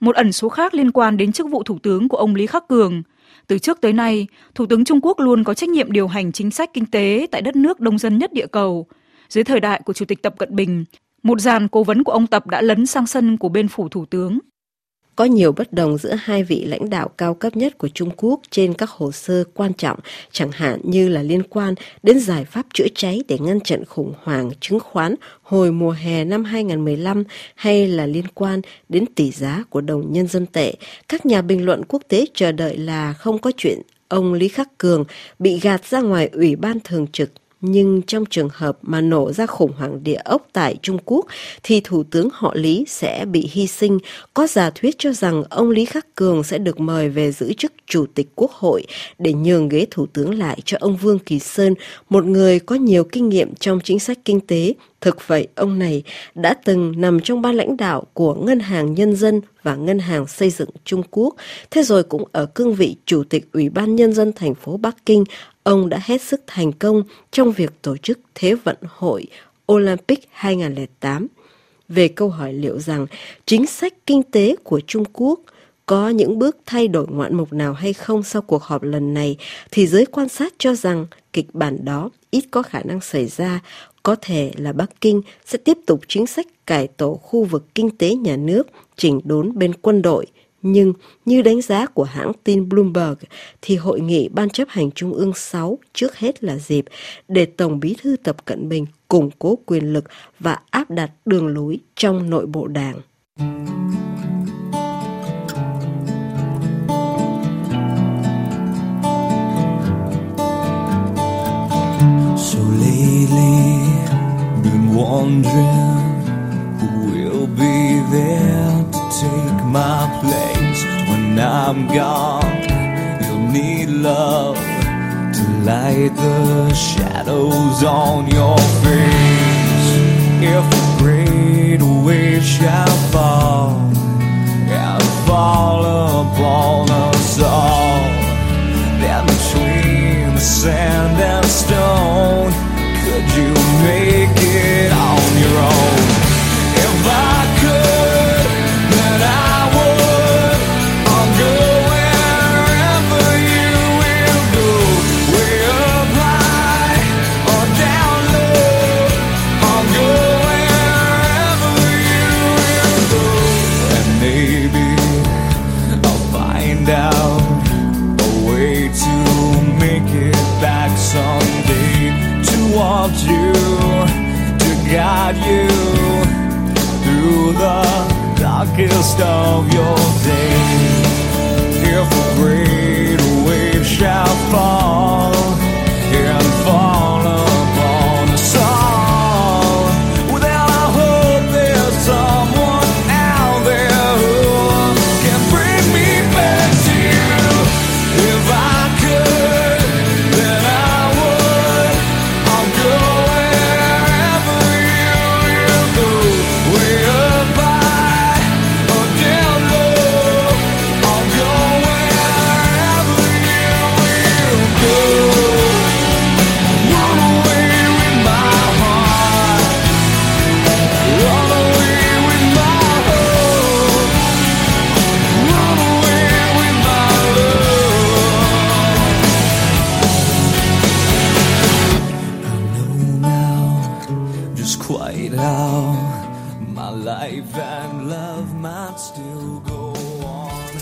Speaker 2: Một ẩn số khác liên quan đến chức vụ thủ tướng của ông Lý Khắc Cường. Từ trước tới nay, Thủ tướng Trung Quốc luôn có trách nhiệm điều hành chính sách kinh tế tại đất nước đông dân nhất địa cầu. Dưới thời đại của Chủ tịch Tập Cận Bình, một dàn cố vấn của ông Tập đã lấn sang sân của bên phủ thủ tướng.
Speaker 7: Có nhiều bất đồng giữa hai vị lãnh đạo cao cấp nhất của Trung Quốc trên các hồ sơ quan trọng, chẳng hạn như là liên quan đến giải pháp chữa cháy để ngăn chặn khủng hoảng chứng khoán hồi mùa hè năm hai không một lăm hay là liên quan đến tỷ giá của đồng nhân dân tệ. Các nhà bình luận quốc tế chờ đợi là không có chuyện ông Lý Khắc Cường bị gạt ra ngoài Ủy ban Thường trực. Nhưng trong trường hợp mà nổ ra khủng hoảng địa ốc tại Trung Quốc thì Thủ tướng họ Lý sẽ bị hy sinh. Có giả thuyết cho rằng ông Lý Khắc Cường sẽ được mời về giữ chức Chủ tịch Quốc hội để nhường ghế Thủ tướng lại cho ông Vương Kỳ Sơn, một người có nhiều kinh nghiệm trong chính sách kinh tế. Thực vậy, ông này đã từng nằm trong ban lãnh đạo của Ngân hàng Nhân dân và Ngân hàng Xây dựng Trung Quốc. Thế rồi cũng ở cương vị Chủ tịch Ủy ban Nhân dân thành phố Bắc Kinh, ông đã hết sức thành công trong việc tổ chức Thế vận hội Olympic hai không không tám. Về câu hỏi liệu rằng chính sách kinh tế của Trung Quốc có những bước thay đổi ngoạn mục nào hay không sau cuộc họp lần này, thì giới quan sát cho rằng kịch bản đó ít có khả năng xảy ra. Có thể là Bắc Kinh sẽ tiếp tục chính sách cải tổ khu vực kinh tế nhà nước, chỉnh đốn bên quân đội. Nhưng như đánh giá của hãng tin Bloomberg thì hội nghị Ban chấp hành Trung ương sáu trước hết là dịp để Tổng Bí thư Tập Cận Bình củng cố quyền lực và áp đặt đường lối trong nội bộ đảng.
Speaker 9: So lately, been wondering who will be there to take my place when I'm gone. You'll need love to light the shadows on your face. If a great wave shall fall and fall upon us all, then between the sand and stone, could you make it on your own? If I could, then I would. I'll go wherever you will go, way up high or down low. I'll go wherever you will go, and maybe I'll find out a way to make it back someday, to want you, to guide you through the darkest of your days. If a great wave shall fall and fall upon us all, well, then I hope there's someone out there who can bring me back to you. If I could, then I would. I'll go wherever you will go, way up high or down low. I'll go wherever you will go. Run away with my heart, run away with my hope, run away with my love. I know now just quite how my life and love might still go on.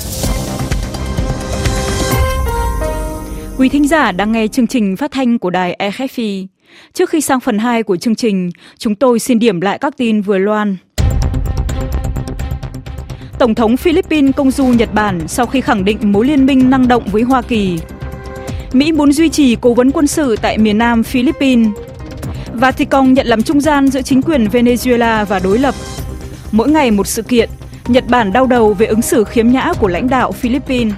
Speaker 2: Quý thính giả đang nghe chương trình phát thanh của đài e rờ ép i. Trước khi sang phần hai của chương trình, chúng tôi xin điểm lại các tin vừa loan. Tổng thống Philippines công du Nhật Bản sau khi khẳng định mối liên minh năng động với Hoa Kỳ. Mỹ muốn duy trì cố vấn quân sự tại miền Nam Philippines. Vatican nhận làm trung gian giữa chính quyền Venezuela và đối lập. Mỗi ngày một sự kiện, Nhật Bản đau đầu về ứng xử khiếm nhã của lãnh đạo Philippines.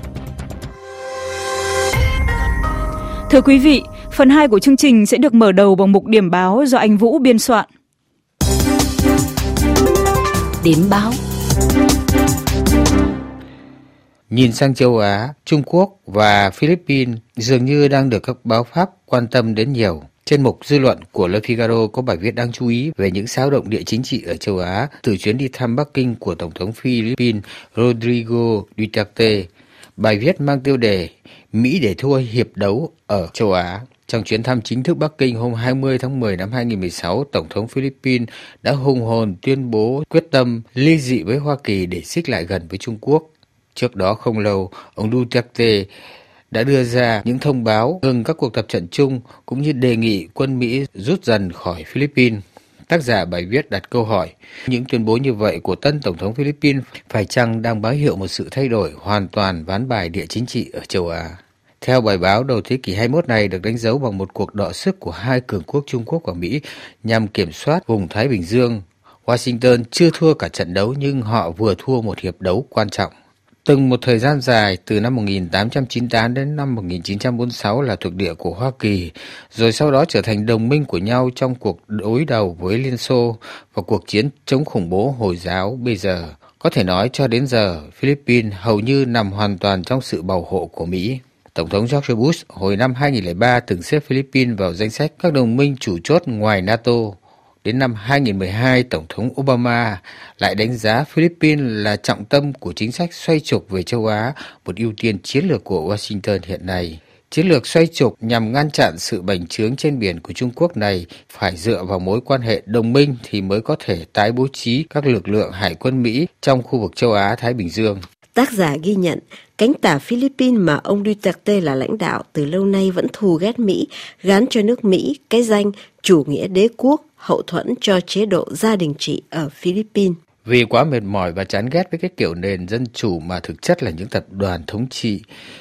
Speaker 2: Thưa quý vị, phần hai của chương trình sẽ được mở đầu bằng mục điểm báo do anh Vũ biên soạn.
Speaker 3: Điểm báo.
Speaker 10: Nhìn sang châu Á, Trung Quốc và Philippines dường như đang được các báo Pháp quan tâm đến nhiều. Trên mục dư luận của Le Figaro có bài viết đáng chú ý về những xáo động địa chính trị ở châu Á từ chuyến đi thăm Bắc Kinh của Tổng thống Philippines Rodrigo Duterte. Bài viết mang tiêu đề Mỹ để thua hiệp đấu ở châu Á. Trong chuyến thăm chính thức Bắc Kinh hôm hai mươi tháng mười năm hai nghìn không trăm mười sáu, Tổng thống Philippines đã hùng hồn tuyên bố quyết tâm ly dị với Hoa Kỳ để xích lại gần với Trung Quốc. Trước đó không lâu, ông Duterte đã đưa ra những thông báo ngừng các cuộc tập trận chung cũng như đề nghị quân Mỹ rút dần khỏi Philippines. Tác giả bài viết đặt câu hỏi, những tuyên bố như vậy của tân Tổng thống Philippines phải chăng đang báo hiệu một sự thay đổi hoàn toàn ván bài địa chính trị ở châu Á? Theo bài báo, đầu thế kỷ hai mươi mốt này được đánh dấu bằng một cuộc đọ sức của hai cường quốc Trung Quốc và Mỹ nhằm kiểm soát vùng Thái Bình Dương. Washington chưa thua cả trận đấu nhưng họ vừa thua một hiệp đấu quan trọng. Từng một thời gian dài, từ năm một nghìn tám trăm chín mươi tám đến năm một nghìn chín trăm bốn mươi sáu là thuộc địa của Hoa Kỳ, rồi sau đó trở thành đồng minh của nhau trong cuộc đối đầu với Liên Xô và cuộc chiến chống khủng bố Hồi giáo bây giờ. Có thể nói cho đến giờ, Philippines hầu như nằm hoàn toàn trong sự bảo hộ của Mỹ. Tổng thống George Bush hồi năm hai nghìn không trăm lẻ ba từng xếp Philippines vào danh sách các đồng minh chủ chốt ngoài NATO. Đến năm hai nghìn không trăm mười hai, Tổng thống Obama lại đánh giá Philippines là trọng tâm của chính sách xoay trục về châu Á, một ưu tiên chiến lược của Washington hiện nay. Chiến lược xoay trục nhằm ngăn chặn sự bành trướng trên biển của Trung Quốc này phải dựa vào mối quan hệ đồng minh thì mới có thể tái bố trí các lực lượng hải quân Mỹ trong khu vực châu Á-Thái Bình Dương.
Speaker 7: Tác giả ghi nhận, cánh tả Philippines mà ông Duterte là lãnh đạo từ lâu nay vẫn thù ghét Mỹ, gán cho nước Mỹ cái danh chủ nghĩa đế quốc, hậu thuẫn cho chế độ gia đình trị ở Philippines.
Speaker 10: Vì quá mệt mỏi và chán ghét với cái kiểu nền dân chủ mà thực chất là những tập đoàn thống trị,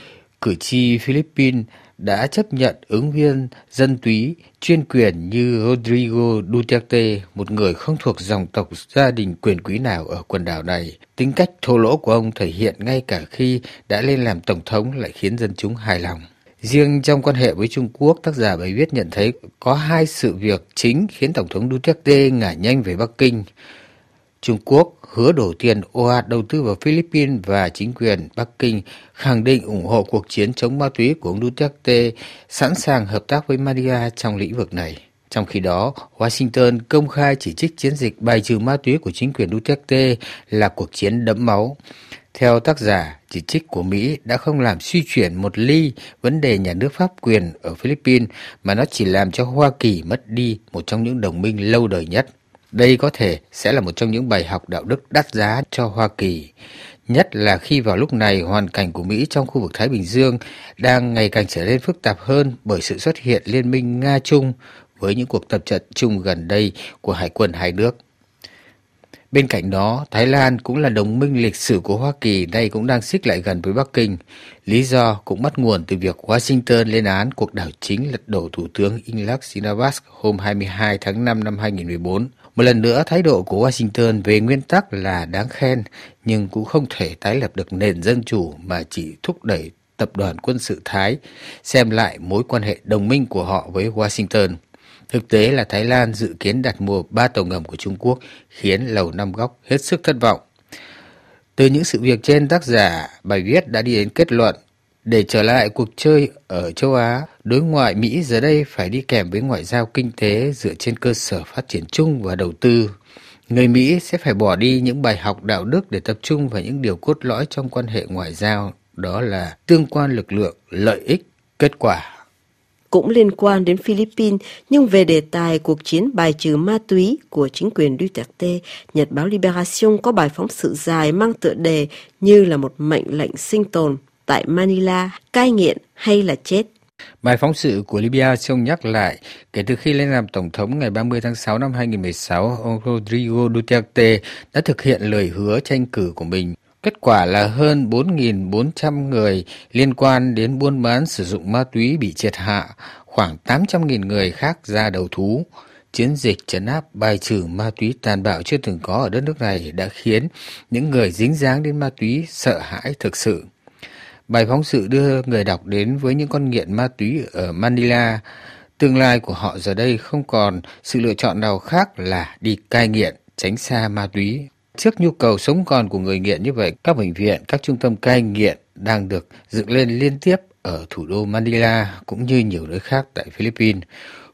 Speaker 10: cử tri Philippines đã chấp nhận ứng viên dân túy chuyên quyền như Rodrigo Duterte, một người không thuộc dòng tộc gia đình quyền quý nào ở quần đảo này. Tính cách thô lỗ của ông thể hiện ngay cả khi đã lên làm tổng thống lại khiến dân chúng hài lòng. Riêng trong quan hệ với Trung Quốc, tác giả bài viết nhận thấy có hai sự việc chính khiến Tổng thống Duterte ngả nhanh về Bắc Kinh. Trung Quốc hứa đổ tiền ồ ạt đầu tư vào Philippines và chính quyền Bắc Kinh khẳng định ủng hộ cuộc chiến chống ma túy của ông Duterte, sẵn sàng hợp tác với Manila trong lĩnh vực này. Trong khi đó, Washington công khai chỉ trích chiến dịch bài trừ ma túy của chính quyền Duterte là cuộc chiến đẫm máu. Theo tác giả, chỉ trích của Mỹ đã không làm suy chuyển một ly vấn đề nhà nước pháp quyền ở Philippines, mà nó chỉ làm cho Hoa Kỳ mất đi một trong những đồng minh lâu đời nhất. Đây có thể sẽ là một trong những bài học đạo đức đắt giá cho Hoa Kỳ, nhất là khi vào lúc này hoàn cảnh của Mỹ trong khu vực Thái Bình Dương đang ngày càng trở nên phức tạp hơn bởi sự xuất hiện liên minh Nga-Trung với những cuộc tập trận chung gần đây của hải quân hai nước. Bên cạnh đó, Thái Lan cũng là đồng minh lịch sử của Hoa Kỳ, nay cũng đang xích lại gần với Bắc Kinh. Lý do cũng bắt nguồn từ việc Washington lên án cuộc đảo chính lật đổ Thủ tướng Yingluck Shinawatra hôm hai mươi hai tháng năm năm hai nghìn không trăm mười bốn. Một lần nữa, thái độ của Washington về nguyên tắc là đáng khen, nhưng cũng không thể tái lập được nền dân chủ mà chỉ thúc đẩy tập đoàn quân sự Thái xem lại mối quan hệ đồng minh của họ với Washington. Thực tế là Thái Lan dự kiến đặt mua ba tàu ngầm của Trung Quốc, khiến Lầu Năm Góc hết sức thất vọng. Từ những sự việc trên, tác giả bài viết đã đi đến kết luận, để trở lại cuộc chơi ở châu Á, đối ngoại Mỹ giờ đây phải đi kèm với ngoại giao kinh tế dựa trên cơ sở phát triển chung và đầu tư. Người Mỹ sẽ phải bỏ đi những bài học đạo đức để tập trung vào những điều cốt lõi trong quan hệ ngoại giao, đó là tương quan lực lượng, lợi ích, kết quả.
Speaker 7: Cũng liên quan đến Philippines, nhưng về đề tài cuộc chiến bài trừ ma túy của chính quyền Duterte, Nhật báo Libération có bài phóng sự dài mang tựa đề như là một mệnh lệnh sinh tồn tại Manila, cai nghiện hay là chết.
Speaker 10: Bài phóng sự của Libération nhắc lại, kể từ khi lên làm Tổng thống ngày ba mươi tháng sáu năm hai nghìn không trăm mười sáu, ông Rodrigo Duterte đã thực hiện lời hứa tranh cử của mình. Kết quả là hơn bốn nghìn bốn trăm người liên quan đến buôn bán sử dụng ma túy bị triệt hạ, khoảng tám trăm nghìn người khác ra đầu thú. Chiến dịch trấn áp bài trừ ma túy tàn bạo chưa từng có ở đất nước này đã khiến những người dính dáng đến ma túy sợ hãi thực sự. Bài phóng sự đưa người đọc đến với những con nghiện ma túy ở Manila. Tương lai của họ giờ đây không còn sự lựa chọn nào khác là đi cai nghiện, tránh xa ma túy. Trước nhu cầu sống còn của người nghiện như vậy, các bệnh viện, các trung tâm cai nghiện đang được dựng lên liên tiếp ở thủ đô Manila cũng như nhiều nơi khác tại Philippines.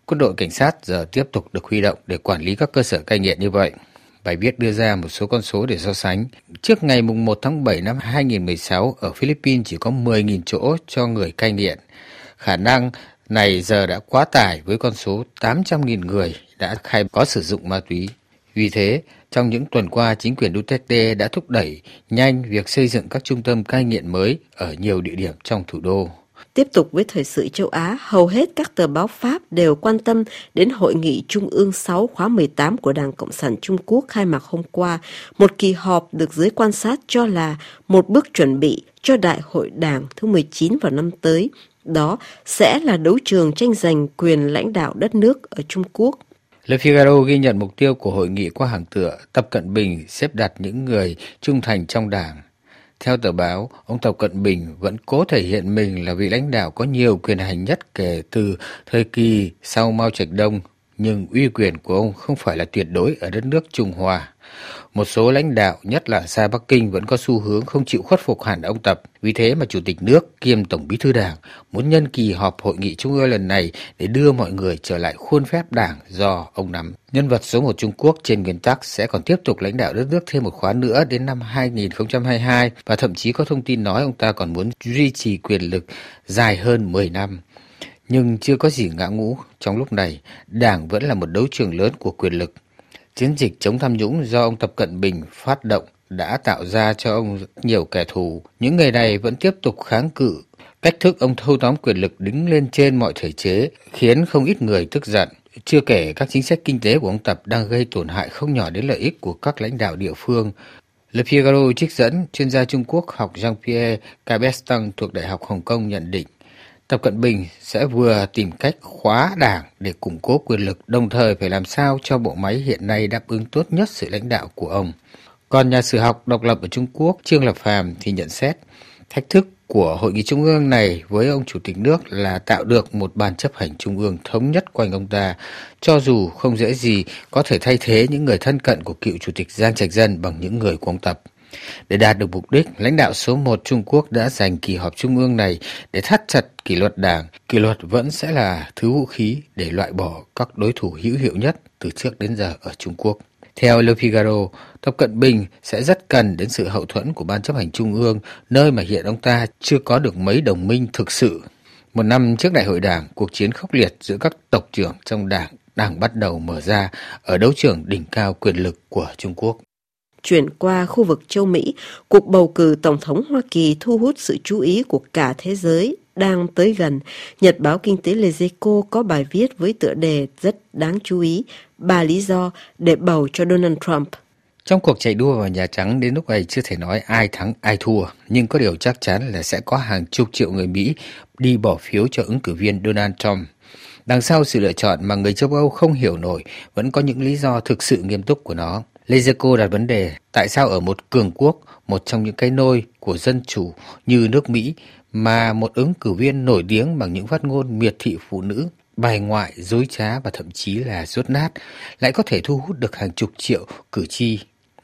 Speaker 10: quân đội cảnh sát giờ tiếp tục được huy động để quản lý các cơ sở cai nghiện như vậy. Bài viết đưa ra một số con số để so sánh. Trước ngày mùng một tháng bảy năm hai nghìn không trăm mười sáu, ở Philippines chỉ có mười nghìn chỗ cho người cai nghiện. Khả năng này giờ đã quá tải với con số tám trăm nghìn người đã khai có sử dụng ma túy. Vì thế, trong những tuần qua, chính quyền Duterte đã thúc đẩy nhanh việc xây dựng các trung tâm cai nghiện mới ở nhiều địa điểm trong thủ đô.
Speaker 7: Tiếp tục với thời sự châu Á, hầu hết các tờ báo Pháp đều quan tâm đến Hội nghị Trung ương sáu khóa mười tám của Đảng Cộng sản Trung Quốc khai mạc hôm qua, một kỳ họp được giới quan sát cho là một bước chuẩn bị cho Đại hội Đảng thứ mười chín vào năm tới. Đó sẽ là đấu trường tranh giành quyền lãnh đạo đất nước ở Trung Quốc.
Speaker 10: Le Figaro ghi nhận mục tiêu của hội nghị qua hàng tựa Tập Cận Bình xếp đặt những người trung thành trong đảng. Theo tờ báo, ông Tập Cận Bình vẫn cố thể hiện mình là vị lãnh đạo có nhiều quyền hành nhất kể từ thời kỳ sau Mao Trạch Đông, nhưng uy quyền của ông không phải là tuyệt đối ở đất nước Trung Hoa. Một số lãnh đạo, nhất là xa Bắc Kinh, vẫn có xu hướng không chịu khuất phục hẳn ông Tập. Vì thế mà Chủ tịch nước kiêm Tổng bí thư Đảng muốn nhân kỳ họp hội nghị Trung ương lần này để đưa mọi người trở lại khuôn phép Đảng do ông nắm. Nhân vật số một Trung Quốc trên nguyên tắc sẽ còn tiếp tục lãnh đạo đất nước thêm một khóa nữa đến năm hai nghìn không trăm hai mươi hai, và thậm chí có thông tin nói ông ta còn muốn duy trì quyền lực dài hơn mười năm. Nhưng chưa có gì ngã ngũ. Trong lúc này, Đảng vẫn là một đấu trường lớn của quyền lực. Chiến dịch chống tham nhũng do ông Tập Cận Bình phát động đã tạo ra cho ông nhiều kẻ thù. Những người này vẫn tiếp tục kháng cự. Cách thức ông thâu tóm quyền lực đứng lên trên mọi thể chế khiến không ít người tức giận. Chưa kể các chính sách kinh tế của ông Tập đang gây tổn hại không nhỏ đến lợi ích của các lãnh đạo địa phương. Le Figaro trích dẫn chuyên gia Trung Quốc học Jean-Pierre Cabestan thuộc Đại học Hồng Kông nhận định Tập Cận Bình sẽ vừa tìm cách khóa đảng để củng cố quyền lực, đồng thời phải làm sao cho bộ máy hiện nay đáp ứng tốt nhất sự lãnh đạo của ông. Còn nhà sử học độc lập ở Trung Quốc Trương Lập Phàm thì nhận xét thách thức của hội nghị trung ương này với ông Chủ tịch nước là tạo được một ban chấp hành trung ương thống nhất quanh ông ta, cho dù không dễ gì có thể thay thế những người thân cận của cựu Chủ tịch Giang Trạch Dân bằng những người của ông Tập. Để đạt được mục đích, lãnh đạo số một Trung Quốc đã dành kỳ họp trung ương này để thắt chặt kỷ luật đảng. Kỷ luật vẫn sẽ là thứ vũ khí để loại bỏ các đối thủ hữu hiệu nhất từ trước đến giờ ở Trung Quốc. Theo Le Figaro, Tập Cận Bình sẽ rất cần đến sự hậu thuẫn của Ban chấp hành Trung ương, nơi mà hiện ông ta chưa có được mấy đồng minh thực sự. Một năm trước Đại hội Đảng, cuộc chiến khốc liệt giữa các tộc trưởng trong đảng đang bắt đầu mở ra ở đấu trường đỉnh cao quyền lực của Trung Quốc.
Speaker 7: Chuyển qua khu vực châu Mỹ, cuộc bầu cử Tổng thống Hoa Kỳ thu hút sự chú ý của cả thế giới đang tới gần. Nhật báo kinh tế Les Echos có bài viết với tựa đề rất đáng chú ý, ba lý do để bầu cho Donald Trump.
Speaker 10: Trong cuộc chạy đua vào Nhà Trắng đến lúc này chưa thể nói ai thắng ai thua, nhưng có điều chắc chắn là sẽ có hàng chục triệu người Mỹ đi bỏ phiếu cho ứng cử viên Donald Trump. Đằng sau sự lựa chọn mà người châu Âu không hiểu nổi vẫn có những lý do thực sự nghiêm túc của nó. Les Echos đặt vấn đề tại sao ở một cường quốc, một trong những cái nôi của dân chủ như nước Mỹ, mà một ứng cử viên nổi tiếng bằng những phát ngôn miệt thị phụ nữ, bài ngoại, dối trá và thậm chí là dốt nát lại có thể thu hút được hàng chục triệu cử tri.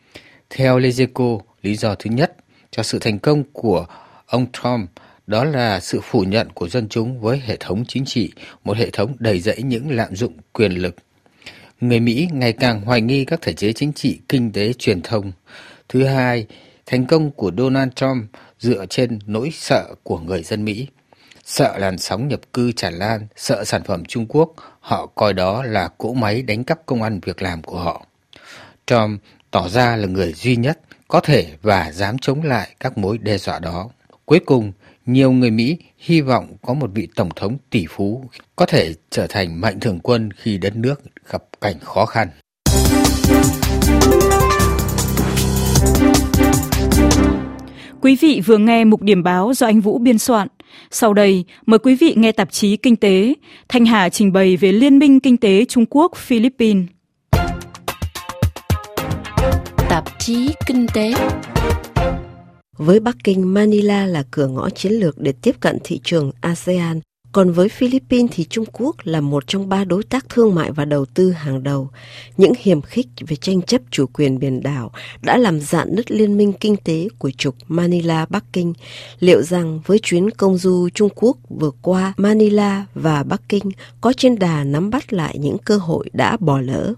Speaker 10: Theo Les Echos, lý do thứ nhất cho sự thành công của ông Trump đó là sự phủ nhận của dân chúng với hệ thống chính trị, một hệ thống đầy rẫy những lạm dụng quyền lực. Người Mỹ ngày càng hoài nghi các thể chế chính trị, kinh tế, truyền thông. Thứ hai, thành công của Donald Trump dựa trên nỗi sợ của người dân Mỹ. Sợ làn sóng nhập cư tràn lan, sợ sản phẩm Trung Quốc, họ coi đó là cỗ máy đánh cắp công ăn việc làm của họ. Trump tỏ ra là người duy nhất có thể và dám chống lại các mối đe dọa đó. Cuối cùng, nhiều người Mỹ hy vọng có một vị tổng thống tỷ phú có thể trở thành mạnh thường quân khi đất nước gặp cảnh khó khăn.
Speaker 2: Quý vị vừa nghe mục điểm báo do anh Vũ biên soạn. Sau đây, mời quý vị nghe tạp chí Kinh tế. Thanh Hà trình bày về Liên minh Kinh tế Trung Quốc-Philippines.
Speaker 11: Tạp chí Kinh tế.
Speaker 7: Với Bắc Kinh, Manila là cửa ngõ chiến lược để tiếp cận thị trường a sê an. Còn với Philippines thì Trung Quốc là một trong ba đối tác thương mại và đầu tư hàng đầu. Những hiềm khích về tranh chấp chủ quyền biển đảo đã làm rạn nứt liên minh kinh tế của trục Manila-Bắc Kinh. Liệu rằng với chuyến công du Trung Quốc vừa qua, Manila và Bắc Kinh có trên đà nắm bắt lại những cơ hội đã bỏ lỡ?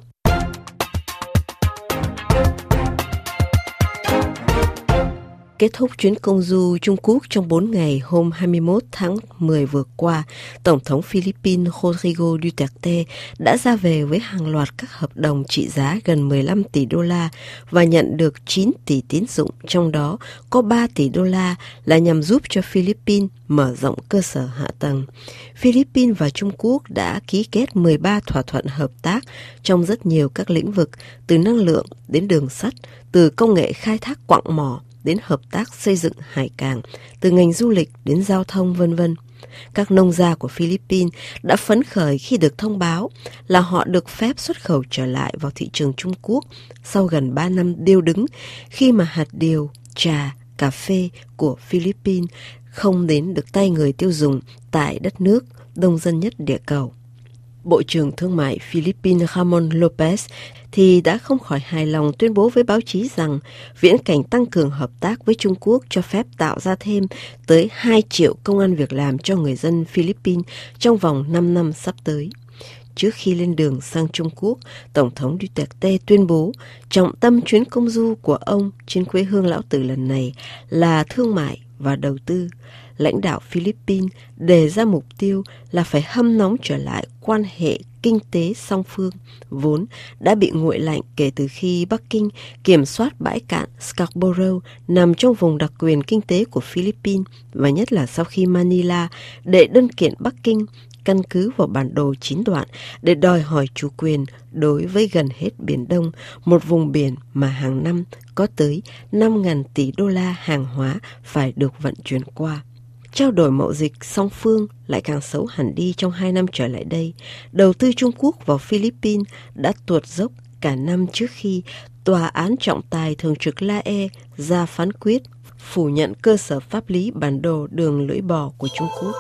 Speaker 7: Kết thúc chuyến công du Trung Quốc trong bốn ngày hôm hai mươi mốt tháng mười vừa qua, Tổng thống Philippines Rodrigo Duterte đã ra về với hàng loạt các hợp đồng trị giá gần mười lăm tỷ đô la và nhận được chín tỷ tín dụng, trong đó có ba tỷ đô la là nhằm giúp cho Philippines mở rộng cơ sở hạ tầng. Philippines và Trung Quốc đã ký kết mười ba thỏa thuận hợp tác trong rất nhiều các lĩnh vực, từ năng lượng đến đường sắt, từ công nghệ khai thác quặng mỏ đến hợp tác xây dựng hải cảng, từ ngành du lịch đến giao thông vân vân. Các nông gia của Philippines đã phấn khởi khi được thông báo là họ được phép xuất khẩu trở lại vào thị trường Trung Quốc sau gần ba năm điêu đứng, khi mà hạt điều, trà, cà phê của Philippines không đến được tay người tiêu dùng tại đất nước đông dân nhất địa cầu. Bộ trưởng Thương mại Philippines Ramon Lopez thì đã không khỏi hài lòng tuyên bố với báo chí rằng viễn cảnh tăng cường hợp tác với Trung Quốc cho phép tạo ra thêm tới hai triệu công ăn việc làm cho người dân Philippines trong vòng năm năm sắp tới. Trước khi lên đường sang Trung Quốc, Tổng thống Duterte tuyên bố trọng tâm chuyến công du của ông trên quê hương Lão Tử lần này là thương mại và đầu tư. Lãnh đạo Philippines đề ra mục tiêu là phải hâm nóng trở lại quan hệ kinh tế song phương, vốn đã bị nguội lạnh kể từ khi Bắc Kinh kiểm soát bãi cạn Scarborough nằm trong vùng đặc quyền kinh tế của Philippines, và nhất là sau khi Manila đệ đơn kiện Bắc Kinh căn cứ vào bản đồ chín đoạn để đòi hỏi chủ quyền đối với gần hết Biển Đông, một vùng biển mà hàng năm có tới năm nghìn tỷ đô la hàng hóa phải được vận chuyển qua. Trao đổi mậu dịch song phương lại càng xấu hẳn đi trong hai năm trở lại đây. Đầu tư Trung Quốc vào Philippines đã tuột dốc cả năm trước khi Tòa án trọng tài thường trực La E ra phán quyết phủ nhận cơ sở pháp lý bản đồ đường lưỡi bò của Trung Quốc.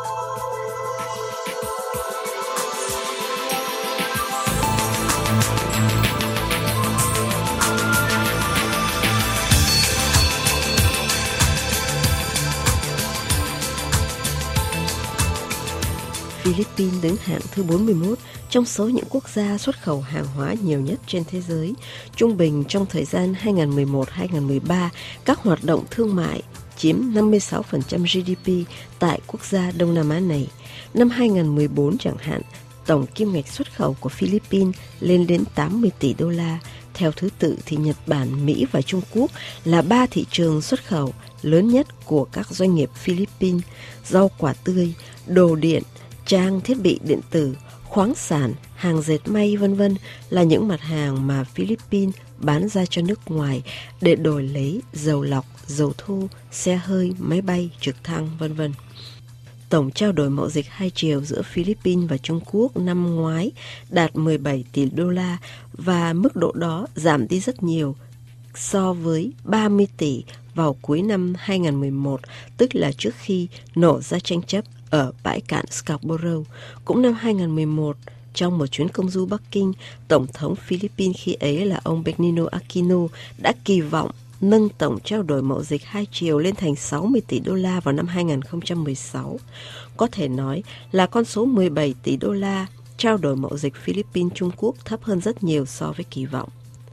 Speaker 7: Philippines đứng hạng thứ bốn mươi mốt trong số những quốc gia xuất khẩu hàng hóa nhiều nhất trên thế giới. Trung bình trong thời gian hai nghìn không trăm mười một đến hai nghìn không trăm mười ba, các hoạt động thương mại chiếm năm mươi sáu phần trăm giê đê pê tại quốc gia Đông Nam Á này. Năm hai nghìn không trăm mười bốn chẳng hạn, tổng kim ngạch xuất khẩu của Philippines lên đến tám mươi tỷ đô la. Theo thứ tự thì Nhật Bản, Mỹ và Trung Quốc là ba thị trường xuất khẩu lớn nhất của các doanh nghiệp Philippines. Rau quả tươi, đồ điện, trang thiết bị điện tử, khoáng sản, hàng dệt may vân vân là những mặt hàng mà Philippines bán ra cho nước ngoài để đổi lấy dầu lọc, dầu thô, xe hơi, máy bay, trực thăng vân vân. Tổng trao đổi mậu dịch hai chiều giữa Philippines và Trung Quốc năm ngoái đạt mười bảy tỷ đô la, và mức độ đó giảm đi rất nhiều so với ba mươi tỷ vào cuối năm hai nghìn không trăm mười một, tức là trước khi nổ ra tranh chấp ở bãi cạn Scarborough. Cũng năm hai nghìn không trăm mười một, trong một chuyến công du Bắc Kinh, Tổng thống Philippines khi ấy là ông Benigno Aquino đã kỳ vọng nâng tổng trao đổi mậu dịch hai chiều lên thành sáu mươi tỷ đô la vào năm hai nghìn không trăm mười sáu. Có thể nói là con số mười bảy tỷ đô la trao đổi mậu dịch Philippines-Trung Quốc thấp hơn rất nhiều so với kỳ vọng.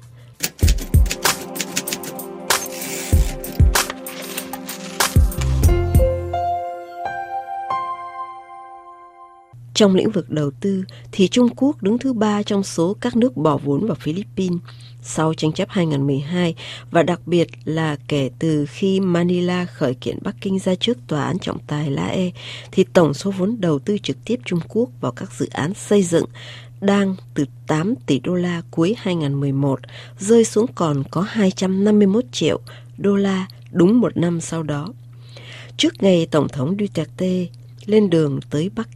Speaker 7: Trong lĩnh vực đầu tư thì Trung Quốc đứng thứ ba trong số các nước bỏ vốn vào Philippines sau tranh chấp hai nghìn không trăm mười hai, và đặc biệt là kể từ khi Manila khởi kiện Bắc Kinh ra trước Tòa án trọng tài La E, thì tổng số vốn đầu tư trực tiếp Trung Quốc vào các dự án xây dựng đang từ tám tỷ đô la cuối hai nghìn không trăm mười một rơi xuống còn có hai trăm năm mươi mốt triệu đô la đúng một năm sau đó. Trước ngày Tổng thống Duterte lên đường tới Bắc Kinh,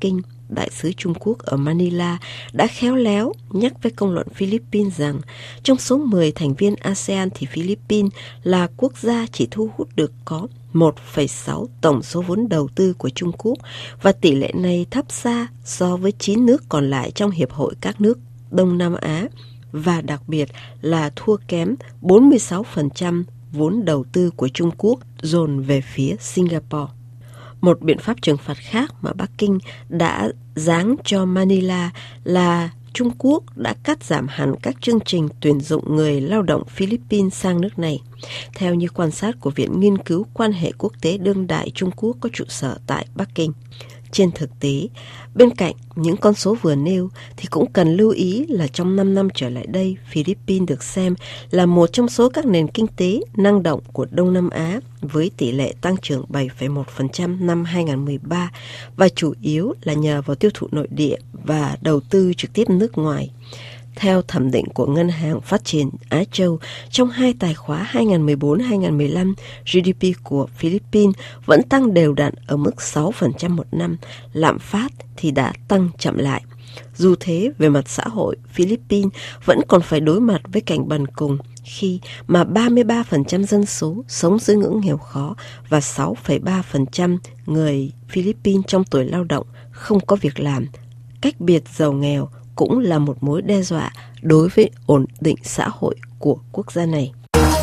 Speaker 7: đại sứ Trung Quốc ở Manila đã khéo léo nhắc với công luận Philippines rằng trong số mười thành viên a sê an thì Philippines là quốc gia chỉ thu hút được có một phẩy sáu tổng số vốn đầu tư của Trung Quốc, và tỷ lệ này thấp xa so với chín nước còn lại trong Hiệp hội các nước Đông Nam Á, và đặc biệt là thua kém bốn mươi sáu phần trăm vốn đầu tư của Trung Quốc dồn về phía Singapore. Một biện pháp trừng phạt khác mà Bắc Kinh đã giáng cho Manila là Trung Quốc đã cắt giảm hẳn các chương trình tuyển dụng người lao động Philippines sang nước này. Theo như quan sát của Viện Nghiên cứu Quan hệ Quốc tế Đương đại Trung Quốc có trụ sở tại Bắc Kinh. Trên thực tế, bên cạnh những con số vừa nêu thì cũng cần lưu ý là trong năm năm trở lại đây, Philippines được xem là một trong số các nền kinh tế năng động của Đông Nam Á với tỷ lệ tăng trưởng bảy phẩy một phần trăm năm hai không một ba, và chủ yếu là nhờ vào tiêu thụ nội địa và đầu tư trực tiếp nước ngoài. Theo thẩm định của Ngân hàng Phát triển Á Châu, trong hai tài khóa hai không một bốn hai không một lăm, giê đê pê của Philippines vẫn tăng đều đặn ở mức sáu phần trăm một năm, lạm phát thì đã tăng chậm lại. Dù thế, về mặt xã hội, Philippines vẫn còn phải đối mặt với cảnh bần cùng khi mà ba mươi ba phần trăm dân số sống dưới ngưỡng nghèo khó và sáu phẩy ba phần trăm người Philippines trong tuổi lao động không có việc làm. Cách biệt giàu nghèo cũng là một mối đe dọa đối với ổn định xã hội của quốc gia này.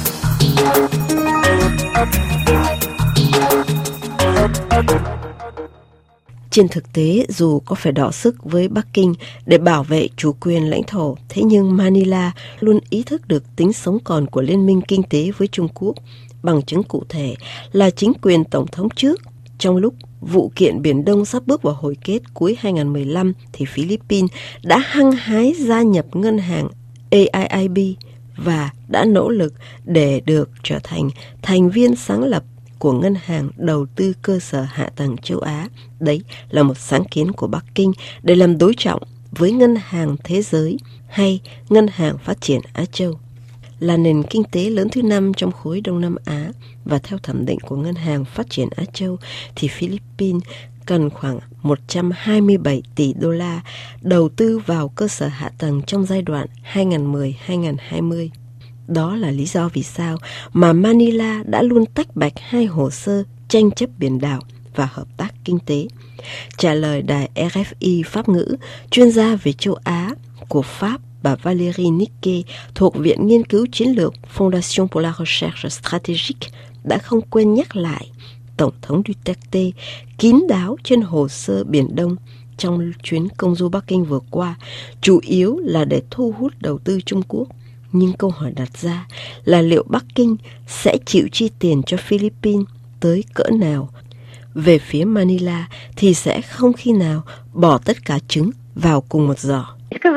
Speaker 7: Trên thực tế, dù có phải đọ sức với Bắc Kinh để bảo vệ chủ quyền lãnh thổ, thế nhưng Manila luôn ý thức được tính sống còn của liên minh kinh tế với Trung Quốc. Bằng chứng cụ thể là chính quyền Tổng thống trước, trong lúc vụ kiện Biển Đông sắp bước vào hồi kết cuối hai không một lăm, thì Philippines đã hăng hái gia nhập ngân hàng a i i bê và đã nỗ lực để được trở thành thành viên sáng lập của Ngân hàng Đầu tư Cơ sở Hạ tầng Châu Á. Đấy là một sáng kiến của Bắc Kinh để làm đối trọng với Ngân hàng Thế giới hay Ngân hàng Phát triển Á Châu. Là nền kinh tế lớn thứ năm trong khối Đông Nam Á, và theo thẩm định của Ngân hàng Phát triển Á Châu thì Philippines cần khoảng một trăm hai mươi bảy tỷ đô la đầu tư vào cơ sở hạ tầng trong giai đoạn hai không một không đến hai không hai không. Đó là lý do vì sao mà Manila đã luôn tách bạch hai hồ sơ tranh chấp biển đảo và hợp tác kinh tế. Trả lời đài rờ ép i Pháp ngữ, chuyên gia về châu Á của Pháp bà Valérie Nicquet thuộc Viện Nghiên cứu Chiến lược Fondation pour la Recherche Stratégique đã không quên nhắc lại Tổng thống Duterte kín đáo trên hồ sơ Biển Đông trong chuyến công du Bắc Kinh vừa qua, chủ yếu là để thu hút đầu tư Trung Quốc. Nhưng câu hỏi đặt ra là liệu Bắc Kinh sẽ chịu chi tiền cho Philippines tới cỡ nào? Về phía Manila thì sẽ không khi nào bỏ tất cả trứng vào cùng một giỏ.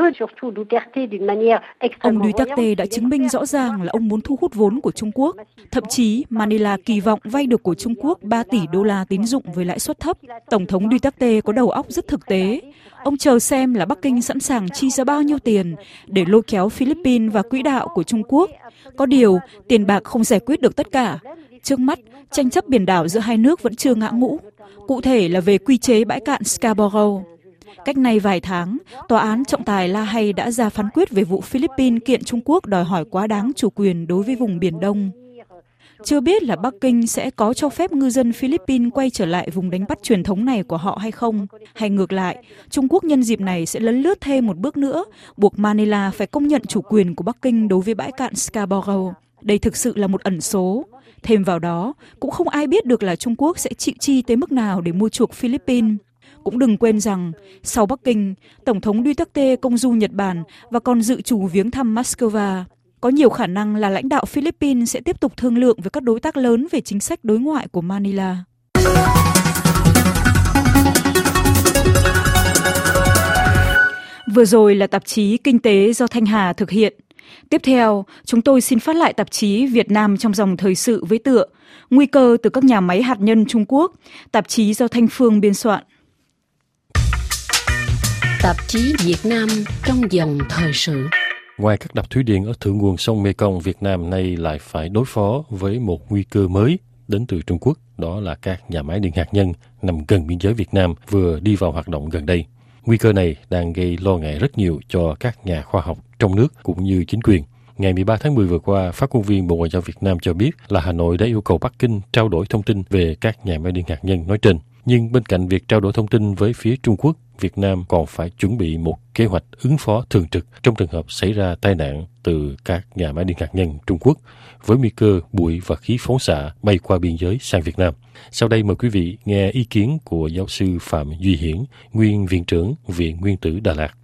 Speaker 2: Ông Duterte đã chứng minh rõ ràng là ông muốn thu hút vốn của Trung Quốc. Thậm chí, Manila kỳ vọng vay được của Trung Quốc ba tỷ đô la tín dụng với lãi suất thấp. Tổng thống Duterte có đầu óc rất thực tế. Ông chờ xem là Bắc Kinh sẵn sàng chi ra bao nhiêu tiền để lôi kéo Philippines vào quỹ đạo của Trung Quốc. Có điều, tiền bạc không giải quyết được tất cả. Trước mắt, tranh chấp biển đảo giữa hai nước vẫn chưa ngã ngũ. Cụ thể là về quy chế bãi cạn Scarborough. Cách nay vài tháng, Tòa án trọng tài La Hay đã ra phán quyết về vụ Philippines kiện Trung Quốc đòi hỏi quá đáng chủ quyền đối với vùng Biển Đông. Chưa biết là Bắc Kinh sẽ có cho phép ngư dân Philippines quay trở lại vùng đánh bắt truyền thống này của họ hay không, hay ngược lại, Trung Quốc nhân dịp này sẽ lấn lướt thêm một bước nữa, buộc Manila phải công nhận chủ quyền của Bắc Kinh đối với bãi cạn Scarborough. Đây thực sự là một ẩn số. Thêm vào đó, cũng không ai biết được là Trung Quốc sẽ chịu chi tới mức nào để mua chuộc Philippines. Cũng đừng quên rằng, sau Bắc Kinh, Tổng thống Duterte công du Nhật Bản và còn dự trù viếng thăm Moscow. Có nhiều khả năng là lãnh đạo Philippines sẽ tiếp tục thương lượng với các đối tác lớn về chính sách đối ngoại của Manila. Vừa rồi là tạp chí Kinh tế do Thanh Hà thực hiện. Tiếp theo, chúng tôi xin phát lại tạp chí Việt Nam trong dòng thời sự với tựa Nguy cơ từ các nhà máy hạt nhân Trung Quốc, tạp chí do Thanh Phương biên soạn.
Speaker 11: Tạp chí Việt Nam trong dòng thời sự.
Speaker 12: Ngoài các đập thủy điện ở thượng nguồn sông Mekong, Việt Nam nay lại phải đối phó với một nguy cơ mới đến từ Trung Quốc, đó là các nhà máy điện hạt nhân nằm gần biên giới Việt Nam vừa đi vào hoạt động gần đây. Nguy cơ này đang gây lo ngại rất nhiều cho các nhà khoa học trong nước cũng như chính quyền. Ngày mười ba tháng mười vừa qua, phát ngôn viên Bộ Ngoại giao Việt Nam cho biết là Hà Nội đã yêu cầu Bắc Kinh trao đổi thông tin về các nhà máy điện hạt nhân nói trên. Nhưng bên cạnh việc trao đổi thông tin với phía Trung Quốc, Việt Nam còn phải chuẩn bị một kế hoạch ứng phó thường trực trong trường hợp xảy ra tai nạn từ các nhà máy điện hạt nhân Trung Quốc, với nguy cơ bụi và khí phóng xạ bay qua biên giới sang Việt Nam. Sau đây mời quý vị nghe ý kiến của giáo sư Phạm Duy Hiển, nguyên Viện trưởng Viện Nguyên tử Đà Lạt.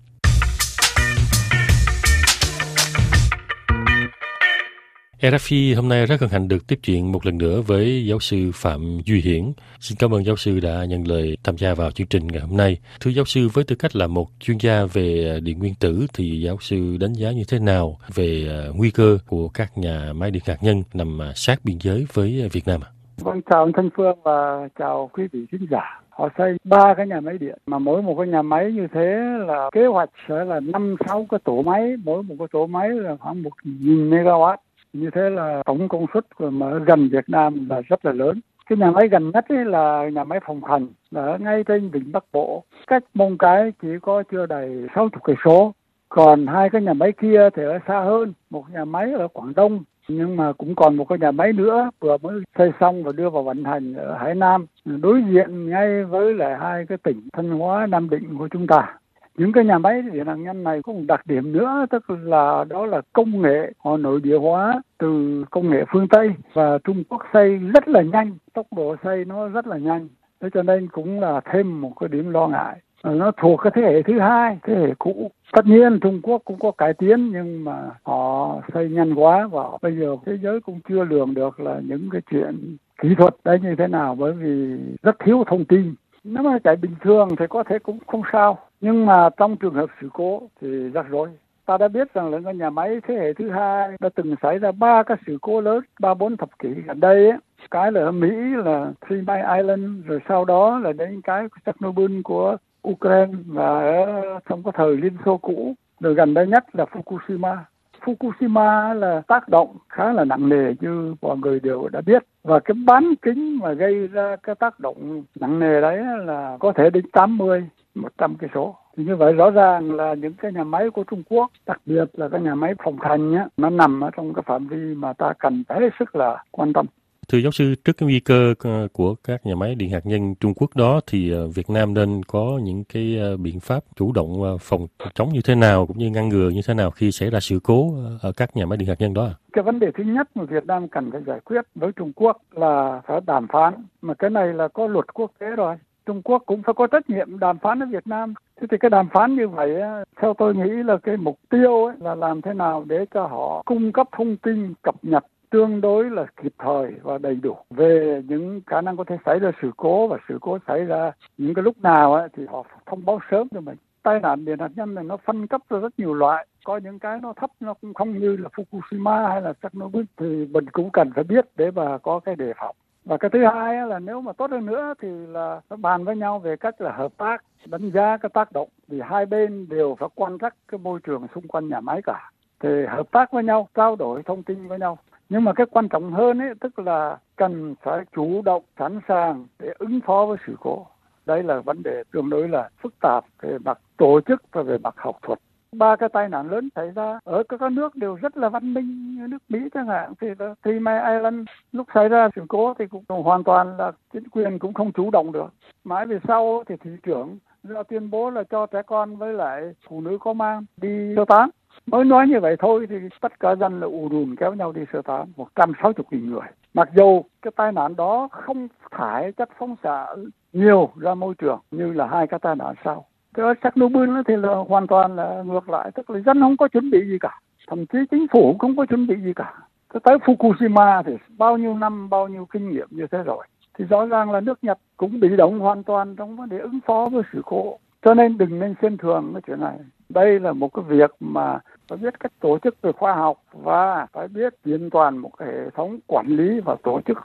Speaker 12: rờ ép i hôm nay rất hân hạnh được tiếp chuyện một lần nữa với giáo sư Phạm Duy Hiển. Xin cảm ơn giáo sư đã nhận lời tham gia vào chương trình ngày hôm nay. Thưa giáo sư, với tư cách là một chuyên gia về điện nguyên tử thì giáo sư đánh giá như thế nào về nguy cơ của các nhà máy điện hạt nhân nằm sát biên giới với Việt Nam?
Speaker 13: Vâng, chào anh Thanh Phương và chào quý vị khán giả. Họ xây ba cái nhà máy điện, mà mỗi một cái nhà máy như thế là kế hoạch sẽ là năm sáu cái tổ máy, mỗi một cái tổ máy là khoảng một nghìn megawatt. Như thế là tổng công suất mà ở gần Việt Nam là rất là lớn. Cái nhà máy gần nhất ấy là nhà máy Phong Thành, là ở ngay trên vịnh Bắc Bộ, cách Mông Cái chỉ có chưa đầy sáu mươi cây số. Còn hai cái nhà máy kia thì ở xa hơn, một nhà máy ở Quảng Đông, nhưng mà cũng còn một cái nhà máy nữa vừa mới xây xong và đưa vào vận hành ở Hải Nam, đối diện ngay với lại hai cái tỉnh Thanh Hóa, Nam Định của chúng ta. Những cái nhà máy điện hạt nhân này có một đặc điểm nữa, tức là đó là công nghệ họ nội địa hóa từ công nghệ phương Tây, và Trung Quốc xây rất là nhanh, tốc độ xây nó rất là nhanh. Thế cho nên cũng là thêm một cái điểm lo ngại. Nó thuộc cái thế hệ thứ hai, thế hệ cũ. Tất nhiên Trung Quốc cũng có cải tiến, nhưng mà họ xây nhanh quá, và bây giờ thế giới cũng chưa lường được là những cái chuyện kỹ thuật đấy như thế nào, bởi vì rất thiếu thông tin. Nếu mà chạy bình thường thì có thể cũng không sao, nhưng mà trong trường hợp sự cố thì rắc rối. Ta đã biết rằng là cái nhà máy thế hệ thứ hai đã từng xảy ra ba cái sự cố lớn, ba bốn thập kỷ gần đây ấy. Cái là ở Mỹ là Three Mile Island, rồi sau đó là đến cái Chernobyl của Ukraine và ở trong cái thời Liên Xô cũ, rồi gần đây nhất là Fukushima. Fukushima là tác động khá là nặng nề như mọi người đều đã biết, và cái bán kính mà gây ra cái tác động nặng nề đấy là có thể đến tám mươi, một trăm cây số. Thì như vậy rõ ràng là những cái nhà máy của Trung Quốc, đặc biệt là cái nhà máy Phong Thành á, nó nằm ở trong cái phạm vi mà ta cần phải hết sức là quan tâm.
Speaker 12: Thưa giáo sư, trước cái nguy cơ của các nhà máy điện hạt nhân Trung Quốc đó thì Việt Nam nên có những cái biện pháp chủ động phòng chống như thế nào, cũng như ngăn ngừa như thế nào khi xảy ra sự cố ở các nhà máy điện hạt nhân đó?
Speaker 13: Cái vấn đề thứ nhất mà Việt Nam cần phải giải quyết với Trung Quốc là phải đàm phán, mà cái này là có luật quốc tế rồi. Trung Quốc cũng phải có trách nhiệm đàm phán với Việt Nam. Thế thì cái đàm phán như vậy, theo tôi nghĩ là cái mục tiêu ấy là làm thế nào để cho họ cung cấp thông tin cập nhật tương đối là kịp thời và đầy đủ về những khả năng có thể xảy ra sự cố, và sự cố xảy ra những cái lúc nào ấy, thì họ thông báo sớm cho mình. Tai nạn điện hạt nhân này nó phân cấp ra rất nhiều loại, có những cái nó thấp, nó cũng không như là Fukushima hay là Chernobyl, thì mình cũng cần phải biết để mà có cái đề phòng. Và cái thứ hai là nếu mà tốt hơn nữa thì là nó bàn với nhau về cách là hợp tác, đánh giá cái tác động, vì hai bên đều phải quan trắc cái môi trường xung quanh nhà máy cả, thì hợp tác với nhau, trao đổi thông tin với nhau. Nhưng mà cái quan trọng hơn ấy, tức là cần phải chủ động, sẵn sàng để ứng phó với sự cố. Đây là vấn đề tương đối là phức tạp về mặt tổ chức và về mặt học thuật. Ba cái tai nạn lớn xảy ra ở các nước đều rất là văn minh, như nước Mỹ chẳng hạn, thì là Three Mile Island lúc xảy ra sự cố thì cũng hoàn toàn là chính quyền cũng không chủ động được. Mãi về sau thì thị trưởng ra tuyên bố là cho trẻ con với lại phụ nữ có mang đi sơ tán. Mới nói như vậy thôi thì tất cả dân là ù đùn kéo nhau đi sơ tán, một trăm sáu mươi nghìn người. Mặc dù cái tai nạn đó không thải chất phóng xạ nhiều ra môi trường như là hai cái tai nạn sau. Cái Chernobyl thì là hoàn toàn là ngược lại, tức là dân không có chuẩn bị gì cả, thậm chí chính phủ cũng không có chuẩn bị gì cả. Cái tới Fukushima thì bao nhiêu năm, bao nhiêu kinh nghiệm như thế rồi, thì rõ ràng là nước Nhật cũng bị động hoàn toàn trong vấn đề ứng phó với sự cố. Cho nên đừng nên xem thường cái chuyện này. Đây là một cái việc mà phải biết cách tổ chức về khoa học, và phải biết kiện toàn một cái hệ thống quản lý và tổ chức tốt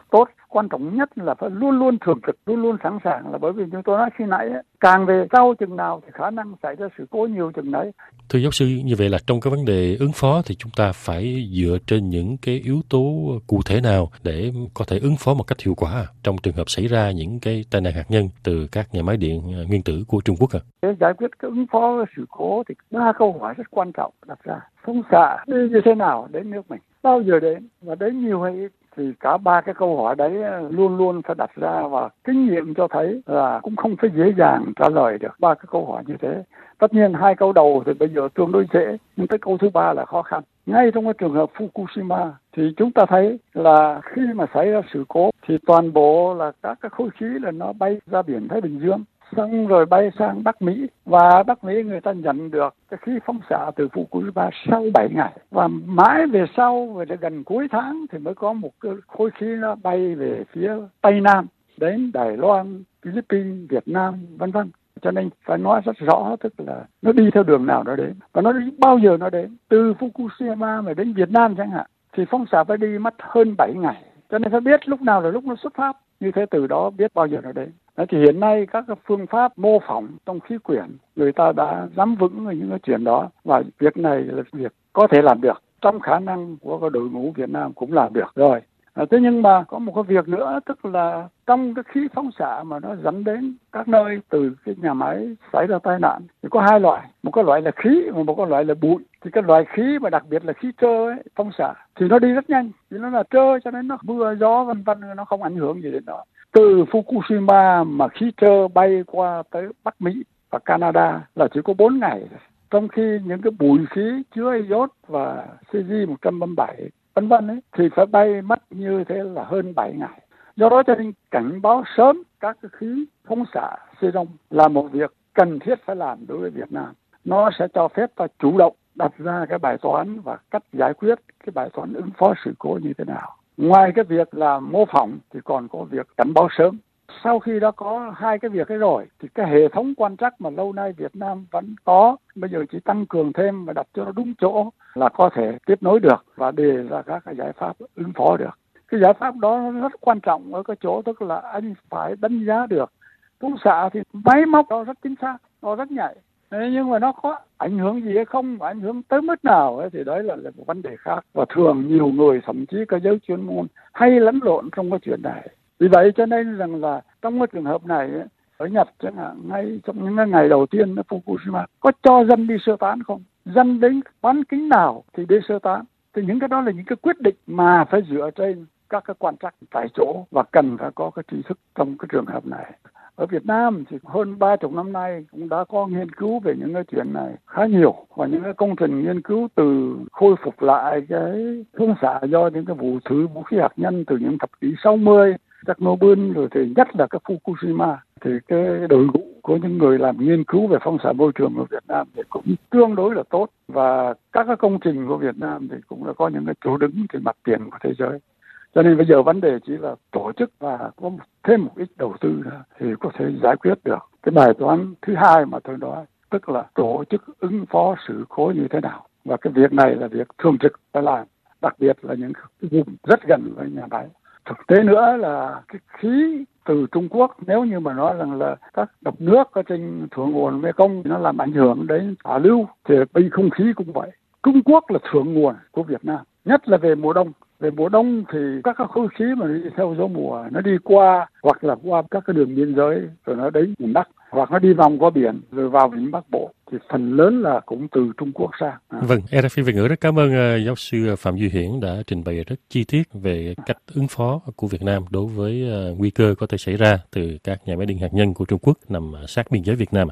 Speaker 13: quan trọng nhất là phải luôn luôn thường trực, luôn luôn sẵn sàng, là bởi vì chúng tôi nói khi nãy ấy, càng về sau chừng nào thì khả năng xảy ra sự cố nhiều chừng đấy.
Speaker 12: Thưa giáo sư, như vậy là trong cái vấn đề ứng phó thì chúng ta phải dựa trên những cái yếu tố cụ thể nào để có thể ứng phó một cách hiệu quả trong trường hợp xảy ra những cái tai nạn hạt nhân từ các nhà máy điện nguyên tử của Trung Quốc à?
Speaker 13: Để giải quyết cái ứng phó với sự cố thì ba câu hỏi rất quan trọng đặt ra. Phóng xạ đi như thế nào đến nước mình? Bao giờ đến? Và đến nhiều hay ít? Thì cả ba cái câu hỏi đấy luôn luôn phải đặt ra, và kinh nghiệm cho thấy là cũng không phải dễ dàng trả lời được ba cái câu hỏi như thế. Tất nhiên hai câu đầu thì bây giờ tương đối dễ, nhưng tới câu thứ ba là khó khăn. Ngay trong cái trường hợp Fukushima thì chúng ta thấy là khi mà xảy ra sự cố thì toàn bộ là các cái khối khí là nó bay ra biển Thái Bình Dương, xong rồi bay sang Bắc Mỹ, và Bắc Mỹ người ta nhận được cái khí phóng xạ từ Fukushima sau bảy ngày, và mãi về sau về gần cuối tháng thì mới có một cái khối khí nó bay về phía Tây Nam đến Đài Loan, Philippines, Việt Nam vân vân. Cho nên phải nói rất rõ, tức là nó đi theo đường nào nó đến và nó đi bao giờ nó đến. Từ Fukushima mà đến Việt Nam chẳng hạn thì phóng xạ phải đi mất hơn bảy ngày, cho nên phải biết lúc nào là lúc nó xuất phát, như thế từ đó biết bao giờ nó đến. Đấy, thì hiện nay các cái phương pháp mô phỏng trong khí quyển người ta đã nắm vững những cái chuyện đó, và việc này là việc có thể làm được, trong khả năng của cái đội ngũ Việt Nam cũng làm được rồi. À, thế nhưng mà có một cái việc nữa, tức là trong cái khí phóng xạ mà nó dẫn đến các nơi từ cái nhà máy xảy ra tai nạn thì có hai loại, một cái loại là khí và một cái loại là bụi. Thì cái loại khí mà đặc biệt là khí trơ ấy, phóng xạ thì nó đi rất nhanh, vì nó là trơ cho nên nó mưa gió vân vân nó không ảnh hưởng gì đến nó. Từ Fukushima mà khí trơ bay qua tới Bắc Mỹ và Canada là chỉ có bốn ngày, trong khi những cái bụi khí chứa azot và cesium một trăm ba mươi bảy vân vân ấy thì phải bay mất như thế là hơn bảy ngày. Do đó cho nên cảnh báo sớm các cái khí phóng xạ xenon là một việc cần thiết phải làm đối với Việt Nam. Nó sẽ cho phép ta chủ động đặt ra cái bài toán và cách giải quyết cái bài toán ứng phó sự cố như thế nào. Ngoài cái việc là mô phỏng thì còn có việc cảnh báo sớm. Sau khi đã có hai cái việc ấy rồi thì cái hệ thống quan trắc mà lâu nay Việt Nam vẫn có, bây giờ chỉ tăng cường thêm và đặt cho nó đúng chỗ là có thể tiếp nối được và đề ra các cái giải pháp ứng phó được. Cái giải pháp đó rất quan trọng ở cái chỗ tức là anh phải đánh giá được phóng xạ thì máy móc nó rất chính xác, nó rất nhạy. Nhưng mà nó có ảnh hưởng gì hay không, và ảnh hưởng tới mức nào ấy, thì đấy là, là một vấn đề khác. Và thường nhiều người, thậm chí cả giới chuyên môn hay lẫn lộn trong cái chuyện này. Vì vậy cho nên rằng là trong cái trường hợp này ấy, ở Nhật chẳng hạn, ngay trong những ngày đầu tiên ở Fukushima có cho dân đi sơ tán không? Dân đến bán kính nào thì đi sơ tán. Thì những cái đó là những cái quyết định mà phải dựa trên các cái quan trắc tại chỗ và cần phải có cái tri thức trong cái trường hợp này. Ở Việt Nam thì hơn ba chục năm nay cũng đã có nghiên cứu về những cái chuyện này khá nhiều, và những cái công trình nghiên cứu từ khôi phục lại cái phóng xạ do những cái vụ thử vũ khí hạt nhân từ những thập kỷ sáu mươi, Chernobyl rồi thì nhất là cái Fukushima, thì cái đội ngũ của những người làm nghiên cứu về phóng xạ môi trường của Việt Nam thì cũng tương đối là tốt, và các cái công trình của Việt Nam thì cũng là có những cái chỗ đứng trên mặt tiền của thế giới. Cho nên bây giờ vấn đề chỉ là tổ chức và có thêm một ít đầu tư nữa thì có thể giải quyết được cái bài toán thứ hai mà tôi nói, tức là tổ chức ứng phó sự cố như thế nào. Và cái việc này là việc thường trực phải làm, đặc biệt là những vùng rất gần với nhà máy. Thực tế nữa là cái khí từ Trung Quốc, nếu như mà nói rằng là các đập nước ở trên thượng nguồn Mekong nó làm ảnh hưởng đến hạ lưu, thì bên không khí cũng vậy. Trung Quốc là thượng nguồn của Việt Nam, nhất là về mùa đông. Về mùa đông thì các cái khối khí mà đi theo gió mùa nó đi qua hoặc là qua các cái đường biên giới rồi nó đến miền Bắc, hoặc nó đi vòng qua biển rồi vào vịnh Bắc Bộ, thì phần lớn là cũng từ Trung Quốc sang. À.
Speaker 12: Vâng, rờ ép i Việt ngữ rất cảm ơn uh, giáo sư Phạm Duy Hiển đã trình bày rất chi tiết về cách ứng phó của Việt Nam đối với uh, nguy cơ có thể xảy ra từ các nhà máy điện hạt nhân của Trung Quốc nằm sát biên giới Việt Nam.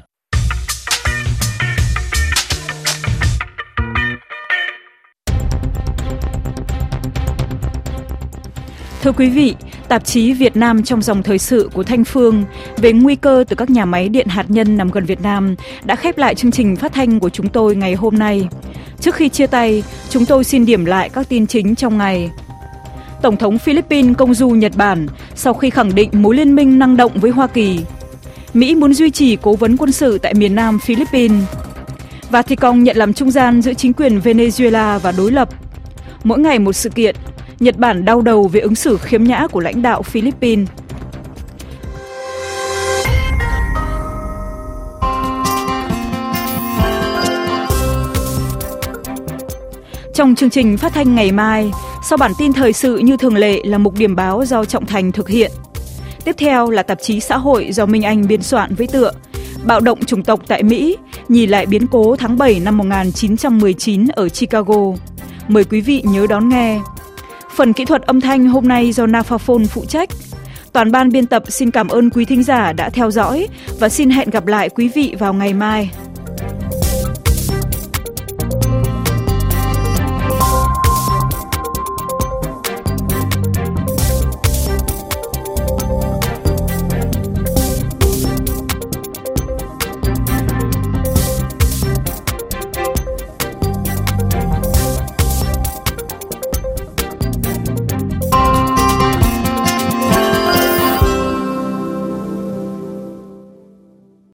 Speaker 2: Thưa quý vị, tạp chí Việt Nam trong dòng thời sự của Thanh Phương về nguy cơ từ các nhà máy điện hạt nhân nằm gần Việt Nam đã khép lại chương trình phát thanh của chúng tôi ngày hôm nay. Trước khi chia tay, chúng tôi xin điểm lại các tin chính trong ngày. Tổng thống Philippines công du Nhật Bản sau khi khẳng định mối liên minh năng động với Hoa Kỳ. Mỹ muốn duy trì cố vấn quân sự tại miền Nam Philippines. Vatican nhận làm trung gian giữa chính quyền Venezuela và đối lập. Mỗi ngày một sự kiện. Nhật Bản đau đầu về ứng xử khiếm nhã của lãnh đạo Philippines. Trong chương trình phát thanh ngày mai, sau bản tin thời sự như thường lệ là mục điểm báo do Trọng Thành thực hiện. Tiếp theo là tạp chí xã hội do Minh Anh biên soạn với tựa Bạo động chủng tộc tại Mỹ, nhìn lại biến cố tháng bảy năm một nghìn chín trăm mười chín ở Chicago. Mời quý vị nhớ đón nghe. Phần kỹ thuật âm thanh hôm nay do Nafaphone phụ trách. Toàn ban biên tập xin cảm ơn quý thính giả đã theo dõi và xin hẹn gặp lại quý vị vào ngày mai.